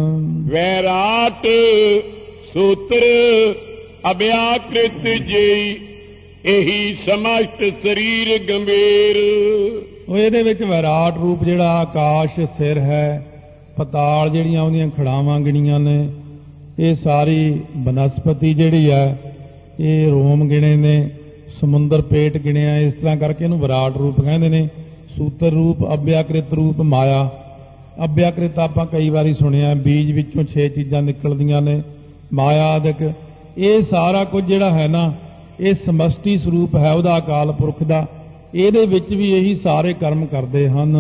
ਵੈਰਾਟ ਸੂਤਰ ਅਭਿਆਕ੍ਰਿਤ ਜਈ ਇਹੀ ਸਮਸ਼ਟ ਸਰੀਰ ਗੰਭੀਰ। ਉਹ ਇਹਦੇ ਵਿੱਚ ਵਿਰਾਟ ਰੂਪ ਜਿਹੜਾ ਆਕਾਸ਼ ਸਿਰ ਹੈ, ਪਤਾਲ ਜਿਹੜੀਆਂ ਉਹਦੀਆਂ ਖੜਾਵਾਂ ਗਿਣੀਆਂ ਨੇ, ਇਹ ਸਾਰੀ ਬਨਸਪਤੀ ਜਿਹੜੀ ਹੈ ਇਹ ਰੋਮ ਗਿਣੇ ਨੇ, ਸਮੁੰਦਰ ਪੇਟ ਗਿਣਿਆ। ਇਸ ਤਰ੍ਹਾਂ ਕਰਕੇ ਇਹਨੂੰ ਵਿਰਾਟ ਰੂਪ ਕਹਿੰਦੇ ਨੇ। ਸੂਤਰ ਰੂਪ, ਅਭਿਆਕ੍ਰਿਤ ਰੂਪ, ਮਾਇਆ। ਅਭਿਆਕ੍ਰਿਤ ਆਪਾਂ ਕਈ ਵਾਰੀ ਸੁਣਿਆ, ਬੀਜ ਵਿੱਚੋਂ ਛੇ ਚੀਜ਼ਾਂ ਨਿਕਲਦੀਆਂ ਨੇ, ਮਾਇਆ ਆਦਿਕ। ਇਹ ਸਾਰਾ ਕੁਝ ਜਿਹੜਾ ਹੈ ਨਾ, ਇਹ ਸਮਸ਼ਟੀ ਸਰੂਪ ਹੈ ਉਹਦਾ, ਅਕਾਲ ਪੁਰਖ ਦਾ। ਇਹਦੇ ਵਿੱਚ ਵੀ ਇਹੀ ਸਾਰੇ ਕਰਮ ਕਰਦੇ ਹਨ।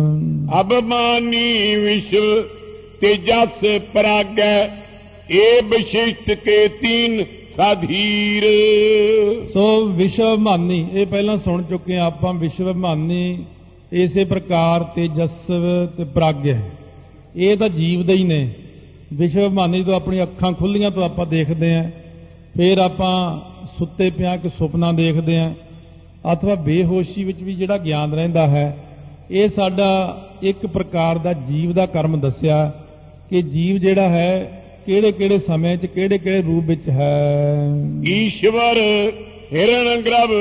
ਅਬਮਾਨੀ ਵਿਸ਼ਵ ਤੇਜਸ ਪਰਾਗੈ ਇਹ ਵਿਸ਼ਿਸ਼ਟ ਕੇ ਤੀਨ ਸਾਧੀਰ। ਸੋ ਵਿਸ਼ਵਮਾਨੀ ਇਹ ਪਹਿਲਾਂ ਸੁਣ ਚੁੱਕੇ ਆਪਾਂ। ਵਿਸ਼ਵਮਾਨੀ ਇਸੇ ਪ੍ਰਕਾਰ ਤੇਜਸਵ ਤੇ ਪ੍ਰਾਗਯ, ਇਹ ਤਾਂ ਜੀਵਦੇ ਹੀ ਨੇ। ਵਿਸ਼ਵਭਾਨੀ ਤੋਂ ਆਪਣੀ ਅੱਖਾਂ ਖੁੱਲੀਆਂ ਤੋਂ ਆਪਾਂ ਦੇਖਦੇ ਹਾਂ, ਫਿਰ ਆਪਾਂ ਸੁੱਤੇ ਪਿਆਂ ਕਿ ਸੁਪਨਾ ਦੇਖਦੇ ਹਾਂ, ਅਥਵਾ ਬੇਹੋਸ਼ੀ ਵਿੱਚ ਵੀ ਜਿਹੜਾ ਗਿਆਨ ਰਹਿੰਦਾ ਹੈ, ਇਹ ਸਾਡਾ ਇੱਕ ਪ੍ਰਕਾਰ ਦਾ ਜੀਵ ਦਾ ਕਰਮ ਦੱਸਿਆ ਕਿ ਜੀਵ ਜਿਹੜਾ ਹੈ ਕਿਹੜੇ ਕਿਹੜੇ ਸਮੇਂ 'ਚ ਕਿਹੜੇ ਕਿਹੜੇ ਰੂਪ ਵਿੱਚ ਹੈ। ਈਸ਼ਵਰ ਹਿਰਣ ਗਰਭ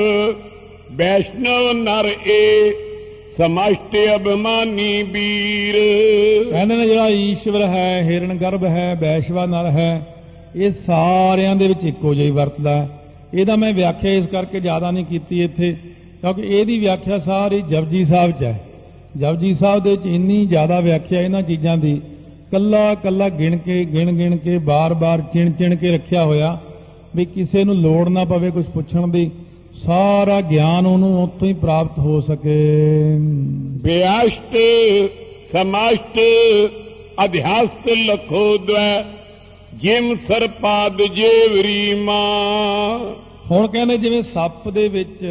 ਵੈਸ਼ਨਵ ਨਰ ਏ ਸਮਸ਼ਟ ਅਭਿਮਾਨੀ ਵੀਰ। ਕਹਿੰਦੇ ਨੇ ਜਿਹੜਾ ਈਸ਼ਵਰ ਹੈ, ਹਿਰਣ ਗਰਭ ਹੈ, ਵੈਸ਼ਵਾ ਨਰ ਹੈ, ਇਹ ਸਾਰਿਆਂ ਦੇ ਵਿੱਚ ਇੱਕੋ ਜਿਹੀ ਵਰਤਦਾ। ਇਹਦਾ ਮੈਂ ਵਿਆਖਿਆ ਇਸ ਕਰਕੇ ਜ਼ਿਆਦਾ ਨਹੀਂ ਕੀਤੀ ਇੱਥੇ, ਕਿਉਂਕਿ ਇਹਦੀ ਵਿਆਖਿਆ ਸਾਰੀ ਜਪਜੀ ਸਾਹਿਬ 'ਚ ਹੈ। ਜਪਜੀ ਸਾਹਿਬ ਦੇ ਵਿੱਚ ਇੰਨੀ ਜ਼ਿਆਦਾ ਵਿਆਖਿਆ ਇਹਨਾਂ ਚੀਜ਼ਾਂ ਦੀ, ਕੱਲਾ ਕੱਲਾ ਗਿਣ ਕੇ ਗਿਣ ਗਿਣ ਕੇ ਬਾਰ-ਬਾਰ ਚਿਣ ਚਿਣ ਕੇ ਰੱਖਿਆ ਹੋਇਆ ਵੀ ਕਿਸੇ ਨੂੰ ਲੋੜ ਨਾ ਪਵੇ ਕੁਝ ਪੁੱਛਣ ਦੀ, ਸਾਰਾ ਗਿਆਨ ਉਹਨੂੰ ਉੱਥੋਂ ਹੀ ਪ੍ਰਾਪਤ ਹੋ ਸਕੇ। ਵਿਅਸ਼ਟ ਸਮਸ਼ਟ ਅਧਿਆਸਤ ਲਖੋ ਦਵੈ ਜਿਮ ਸਰਪਾਦ ਜੇਵਰੀ ਮਾਂ। ਹੁਣ ਕਹਿੰਦੇ ਜਿਵੇਂ ਸੱਪ ਦੇ ਵਿੱਚ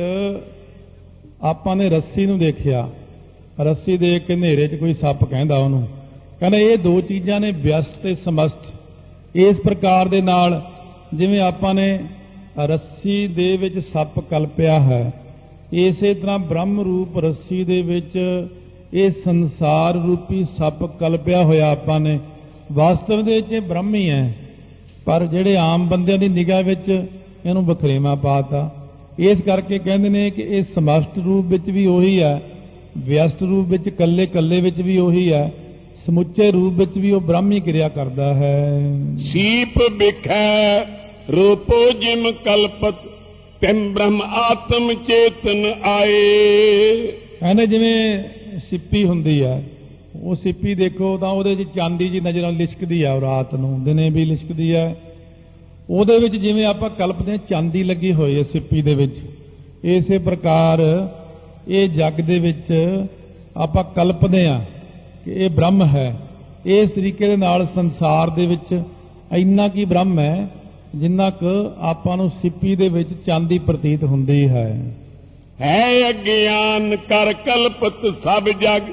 ਆਪਾਂ ਨੇ ਰੱਸੀ ਨੂੰ ਦੇਖਿਆ, ਰੱਸੀ ਦੇਖ ਕੇ ਹਨੇਰੇ 'ਚ ਕੋਈ ਸੱਪ ਕਹਿੰਦਾ ਉਹਨੂੰ, ਕਹਿੰਦਾ ਇਹ ਦੋ ਚੀਜ਼ਾਂ ਨੇ, ਵਿਅਸਟ ਤੇ ਸਮਸਤ। ਇਸ ਪ੍ਰਕਾਰ ਦੇ ਨਾਲ ਜਿਵੇਂ ਆਪਾਂ ਨੇ ਰੱਸੀ ਦੇ ਵਿੱਚ ਸੱਪ ਕਲਪਿਆ ਹੈ, ਇਸੇ ਤਰ੍ਹਾਂ ਬ੍ਰਹਮ ਰੂਪ ਰੱਸੀ ਦੇ ਵਿੱਚ ਇਹ ਸੰਸਾਰ ਰੂਪੀ ਸੱਪ ਕਲਪਿਆ ਹੋਇਆ ਆਪਾਂ ਨੇ। ਵਾਸਤਵ ਦੇ ਵਿੱਚ ਇਹ ਬ੍ਰਹਮ ਹੀ ਹੈ, ਪਰ ਜਿਹੜੇ ਆਮ ਬੰਦਿਆਂ ਦੀ ਨਿਗਾਹ ਵਿੱਚ ਇਹਨੂੰ ਵਖਰੇਵਾਂ ਪਾਤਾ। ਇਸ ਕਰਕੇ ਕਹਿੰਦੇ ਨੇ ਕਿ ਇਹ ਸਮਸ਼ਟ ਰੂਪ ਵਿੱਚ ਵੀ ਉਹੀ ਹੈ, ਵਿਅਸਟ ਰੂਪ ਵਿੱਚ ਕੱਲੇ ਕੱਲੇ ਵਿੱਚ ਵੀ ਉਹੀ ਹੈ, ਸਮੁੱਚੇ ਰੂਪ ਵਿੱਚ ਵੀ ਉਹ ਬ੍ਰਹਮ ਹੀ ਕਿਰਿਆ ਕਰਦਾ ਹੈ। ਸੀਪ ਵਿਖੈ ਰੂਪੋ ਜਿਮ ਕਲਪਤ ਤਿਮ ਬ੍ਰਹਮ ਆਤਮ ਚੇਤਨ ਆਏ। ਕਹਿੰਦੇ ਜਿਵੇਂ ਸਿੱਪੀ ਹੁੰਦੀ ਹੈ, ਉਹ ਸਿੱਪੀ ਦੇਖੋ ਤਾਂ ਉਹਦੇ 'ਚ ਚਾਂਦੀ ਜੀ ਨਜ਼ਰ ਲਿਸ਼ਕਦੀ ਹੈ, ਰਾਤ ਨੂੰ ਦਿਨੇ ਵੀ ਲਿਸ਼ਕਦੀ ਹੈ। ਉਹਦੇ ਵਿੱਚ ਜਿਵੇਂ ਆਪਾਂ ਕਲਪਦੇ ਹਾਂ ਚਾਂਦੀ ਲੱਗੀ ਹੋਈ ਹੈ ਸਿੱਪੀ ਦੇ ਵਿੱਚ, ਇਸੇ ਪ੍ਰਕਾਰ ਇਹ ਜੱਗ ਦੇ ਵਿੱਚ ਆਪਾਂ ਕਲਪਦੇ ਹਾਂ ਕਿ ਇਹ ਬ੍ਰਹਮ ਹੈ। ਇਸ ਤਰੀਕੇ ਦੇ ਨਾਲ ਸੰਸਾਰ ਦੇ ਵਿੱਚ ਇੰਨਾ ਕੀ ਬ੍ਰਹਮ ਹੈ ਜਿੰਨਾ ਕੁ ਆਪਾਂ ਨੂੰ ਸਿੱਪੀ ਦੇ ਵਿੱਚ ਚਾਂਦੀ ਪ੍ਰਤੀਤ ਹੁੰਦੀ ਹੈ। ਹੈ ਅਗਿਆਨ ਕਰ ਕਲਪਤ ਸਭ ਜਗ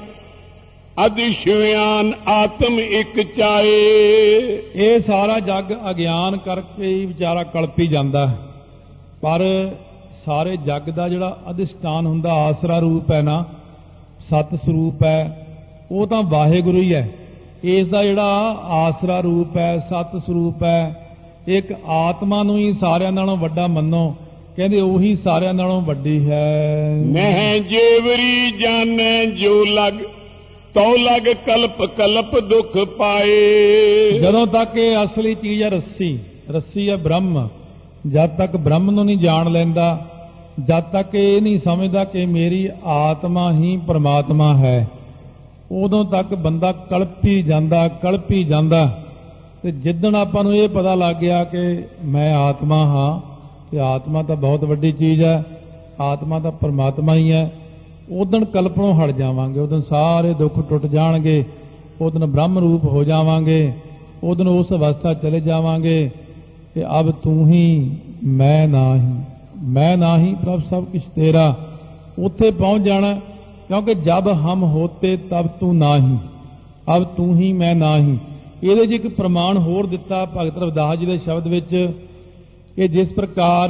ਅਦਿਸ਼ਿਆਨ ਆਤਮ ਇੱਕ ਚਾਏ। ਇਹ ਸਾਰਾ ਜੱਗ ਅਗਿਆਨ ਕਰਕੇ ਹੀ ਵਿਚਾਰਾ ਕਲਪੀ ਜਾਂਦਾ, ਪਰ ਸਾਰੇ ਜੱਗ ਦਾ ਜਿਹੜਾ ਅਧਿਸ਼ਠਾਨ ਹੁੰਦਾ, ਆਸਰਾ ਰੂਪ ਹੈ ਨਾ, ਸਤ ਸਰੂਪ ਹੈ, ਉਹ ਤਾਂ ਵਾਹਿਗੁਰੂ ਹੀ ਹੈ। ਇਸ ਦਾ ਜਿਹੜਾ ਆਸਰਾ ਰੂਪ ਹੈ, ਸਤ ਸਰੂਪ ਹੈ, ਇੱਕ ਆਤਮਾ ਨੂੰ ਹੀ ਸਾਰਿਆਂ ਨਾਲੋਂ ਵੱਡਾ ਮੰਨੋ, ਕਹਿੰਦੇ ਉਹੀ ਸਾਰਿਆਂ ਨਾਲੋਂ ਵੱਡੀ ਹੈ। ਮਹਿ ਜੇਵਰੀ ਜਾਣੈ ਜੋ ਲਗ ਤੋ ਲਗ ਕਲਪ ਕਲਪ ਦੁਖ ਪਾਏ। ਜਦੋਂ ਤੱਕ ਇਹ ਅਸਲੀ ਚੀਜ਼ ਹੈ ਰੱਸੀ, ਰੱਸੀ ਹੈ ਬ੍ਰਹਮ, ਜਦ ਤੱਕ ਬ੍ਰਹਮ ਨੂੰ ਨਹੀਂ ਜਾਣ ਲੈਂਦਾ, ਜਦ ਤੱਕ ਇਹ ਨਹੀਂ ਸਮਝਦਾ ਕਿ ਮੇਰੀ ਆਤਮਾ ਹੀ ਪਰਮਾਤਮਾ ਹੈ, ਉਦੋਂ ਤੱਕ ਬੰਦਾ ਕਲਪੀ ਜਾਂਦਾ ਕਲਪੀ ਜਾਂਦਾ। ਤੇ ਜਿੱਦਣ ਆਪਾਂ ਨੂੰ ਇਹ ਪਤਾ ਲੱਗ ਗਿਆ ਕਿ ਮੈਂ ਆਤਮਾ ਹਾਂ, ਤੇ ਆਤਮਾ ਤਾਂ ਬਹੁਤ ਵੱਡੀ ਚੀਜ਼ ਹੈ, ਆਤਮਾ ਤਾਂ ਪਰਮਾਤਮਾ ਹੀ ਹੈ, ਉਦੋਂ ਕਲਪਣੋਂ ਹਟ ਜਾਵਾਂਗੇ, ਉਦੋਂ ਸਾਰੇ ਦੁੱਖ ਟੁੱਟ ਜਾਣਗੇ, ਉਦੋਂ ਬ੍ਰਹਮ ਰੂਪ ਹੋ ਜਾਵਾਂਗੇ, ਉਦੋਂ ਉਸ ਅਵਸਥਾ ਚਲੇ ਜਾਵਾਂਗੇ ਕਿ ਅਬ ਤੂੰ ਹੀ ਮੈਂ ਨਾਹੀਂ, ਮੈਂ ਨਾਹੀਂ ਪ੍ਰਭ ਸਭ ਕੁਛ ਤੇਰਾ। ਉੱਥੇ ਪਹੁੰਚ ਜਾਣਾ, ਕਿਉਂਕਿ ਜਬ ਹਮ ਹੋਤੇ ਤਬ ਤੂੰ ਨਾਹੀਂ, ਅਬ ਤੂੰ ਹੀ ਮੈਂ ਨਾਹੀਂ। ਇਹਦੇ 'ਚ ਇੱਕ ਪ੍ਰਮਾਣ ਹੋਰ ਦਿੱਤਾ ਭਗਤ ਰਵਿਦਾਸ ਜੀ ਦੇ ਸ਼ਬਦ ਵਿੱਚ ਕਿ ਜਿਸ ਪ੍ਰਕਾਰ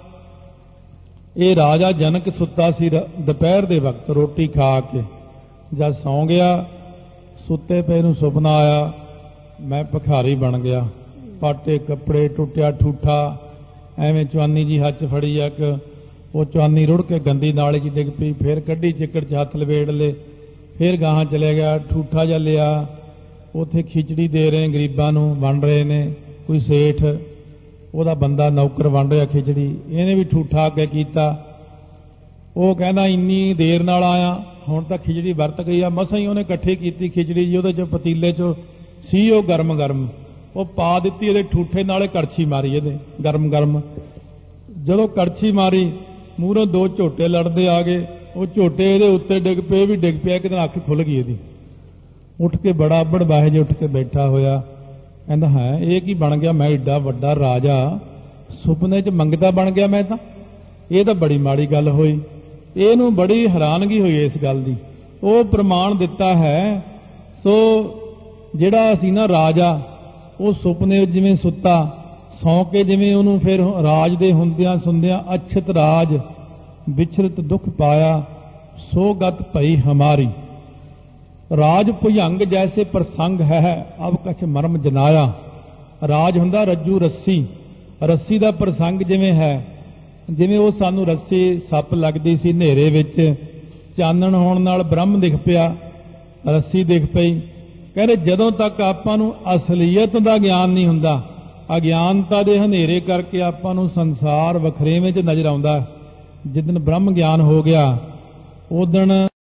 ਇਹ ਰਾਜਾ ਜਨਕ ਸੁੱਤਾ ਸੀ ਦੁਪਹਿਰ ਦੇ ਵਕਤ ਰੋਟੀ ਖਾ ਕੇ, ਜਦ ਸੌਂ ਗਿਆ, ਸੁੱਤੇ ਪਏ ਨੂੰ ਸੁਪਨਾ ਆਇਆ ਮੈਂ ਭਿਖਾਰੀ ਬਣ ਗਿਆ, ਪਾਟੇ ਕੱਪੜੇ, ਟੁੱਟਿਆ ਠੂਠਾ, ਐਵੇਂ ਚਵਾਨੀ ਜੀ ਹੱਥ ਫੜੀ ਆ, ਇੱਕ ਉਹ ਚਵਾਨੀ ਰੁੜ ਕੇ ਗੰਦੀ ਨਾਲੇ 'ਚ ਡਿੱਗ ਪਈ, ਫਿਰ ਕੱਢੀ ਚਿੱਕੜ 'ਚ ਹੱਥ ਲਵੇੜ ਲਏ, ਫਿਰ ਗਾਹਾਂ ਚਲੇ ਗਿਆ, ਠੂਠਾ ਜਿਹਾ ਲਿਆ, ਉੱਥੇ ਖਿਚੜੀ ਦੇ ਰਹੇ ਗਰੀਬਾਂ ਨੂੰ, ਵੰਡ ਰਹੇ ਨੇ, ਕੋਈ ਸੇਠ ਉਹਦਾ ਬੰਦਾ ਨੌਕਰ ਵੰਡ ਰਿਹਾ ਖਿਚੜੀ, ਇਹਨੇ ਵੀ ਠੂਠਾ ਅੱਗੇ ਕੀਤਾ। ਉਹ ਕਹਿੰਦਾ ਇੰਨੀ ਦੇਰ ਨਾਲ ਆਇਆ, ਹੁਣ ਤਾਂ ਖਿਚੜੀ ਵਰਤ ਗਈ ਆ, ਮਸਾਂ ਹੀ ਉਹਨੇ ਇਕੱਠੀ ਕੀਤੀ ਖਿਚੜੀ ਜੀ, ਉਹਦੇ 'ਚ ਪਤੀਲੇ 'ਚ ਸੀ ਉਹ ਗਰਮ ਗਰਮ, ਉਹ ਪਾ ਦਿੱਤੀ ਇਹਦੇ ਠੂਠੇ ਨਾਲੇ ਕੜਛੀ ਮਾਰੀ ਇਹਦੇ ਗਰਮ ਗਰਮ। ਜਦੋਂ ਕੜਛੀ ਮਾਰੀ ਮੂਹਰੋਂ ਦੋ ਝੋਟੇ ਲੜਦੇ ਆ ਗਏ, ਉਹ ਝੋਟੇ ਇਹਦੇ ਉੱਤੇ ਡਿੱਗ ਪਏ, ਵੀ ਡਿੱਗ ਪਿਆ, ਕਿਤੇ ਅੱਖ ਖੁੱਲ ਗਈ ਇਹਦੀ। ਉੱਠ ਕੇ ਬੜਾ ਅੱਬੜ ਬਾਹੇ ਜੇ ਉੱਠ ਕੇ ਬੈਠਾ ਹੋਇਆ, ਕਹਿੰਦਾ ਹੈ ਇਹ ਕੀ ਬਣ ਗਿਆ, ਮੈਂ ਏਡਾ ਵੱਡਾ ਰਾਜਾ ਸੁਪਨੇ 'ਚ ਮੰਗਤਾ ਬਣ ਗਿਆ ਮੈਂ ਤਾਂ, ਇਹ ਤਾਂ ਬੜੀ ਮਾੜੀ ਗੱਲ ਹੋਈ। ਇਹਨੂੰ ਬੜੀ ਹੈਰਾਨਗੀ ਹੋਈ ਇਸ ਗੱਲ ਦੀ। ਉਹ ਪ੍ਰਮਾਣ ਦਿੱਤਾ ਹੈ। ਸੋ ਜਿਹੜਾ ਸੀ ਨਾ ਰਾਜਾ, ਉਹ ਸੁਪਨੇ ਜਿਵੇਂ ਸੁੱਤਾ, ਸੌਂ ਕੇ ਜਿਵੇਂ ਉਹਨੂੰ ਫਿਰ ਰਾਜ ਦੇ ਹੁੰਦਿਆਂ ਸੁਣਦਿਆਂ ਅਛਤ ਰਾਜ ਵਿਚਰਤ ਦੁੱਖ ਪਾਇਆ, ਸੋ ਗਤ ਭਈ ਹਮਾਰੀ। ਰਾਜ ਭੁਜੰਗ ਜੈਸੇ ਪ੍ਰਸੰਗ ਹੈ, ਅਬ ਕਛ ਮਰਮ ਜਨਾਇਆ। ਰਾਜ ਹੁੰਦਾ ਰੱਜੂ ਰੱਸੀ, ਰੱਸੀ ਦਾ ਪ੍ਰਸੰਗ ਜਿਵੇਂ ਹੈ, ਜਿਵੇਂ ਉਹ ਸਾਨੂੰ ਰੱਸੀ ਸੱਪ ਲੱਗਦੀ ਸੀ ਹਨੇਰੇ ਵਿੱਚ, ਚਾਨਣ ਹੋਣ ਨਾਲ ਬ੍ਰਹਮ ਦਿਖ ਪਿਆ, ਰੱਸੀ ਦਿਖ ਪਈ। ਕਹਿੰਦੇ ਜਦੋਂ ਤੱਕ ਆਪਾਂ ਨੂੰ ਅਸਲੀਅਤ ਦਾ ਗਿਆਨ ਨਹੀਂ ਹੁੰਦਾ, ਅਗਿਆਨਤਾ ਦੇ ਹਨੇਰੇ ਕਰਕੇ ਆਪਾਂ ਨੂੰ ਸੰਸਾਰ ਵਖਰੇਵੇਂ 'ਚ ਨਜ਼ਰ ਆਉਂਦਾ। ਜਿੱਦਣ ਬ੍ਰਹਮ ਗਿਆਨ ਹੋ ਗਿਆ ਉਦਣ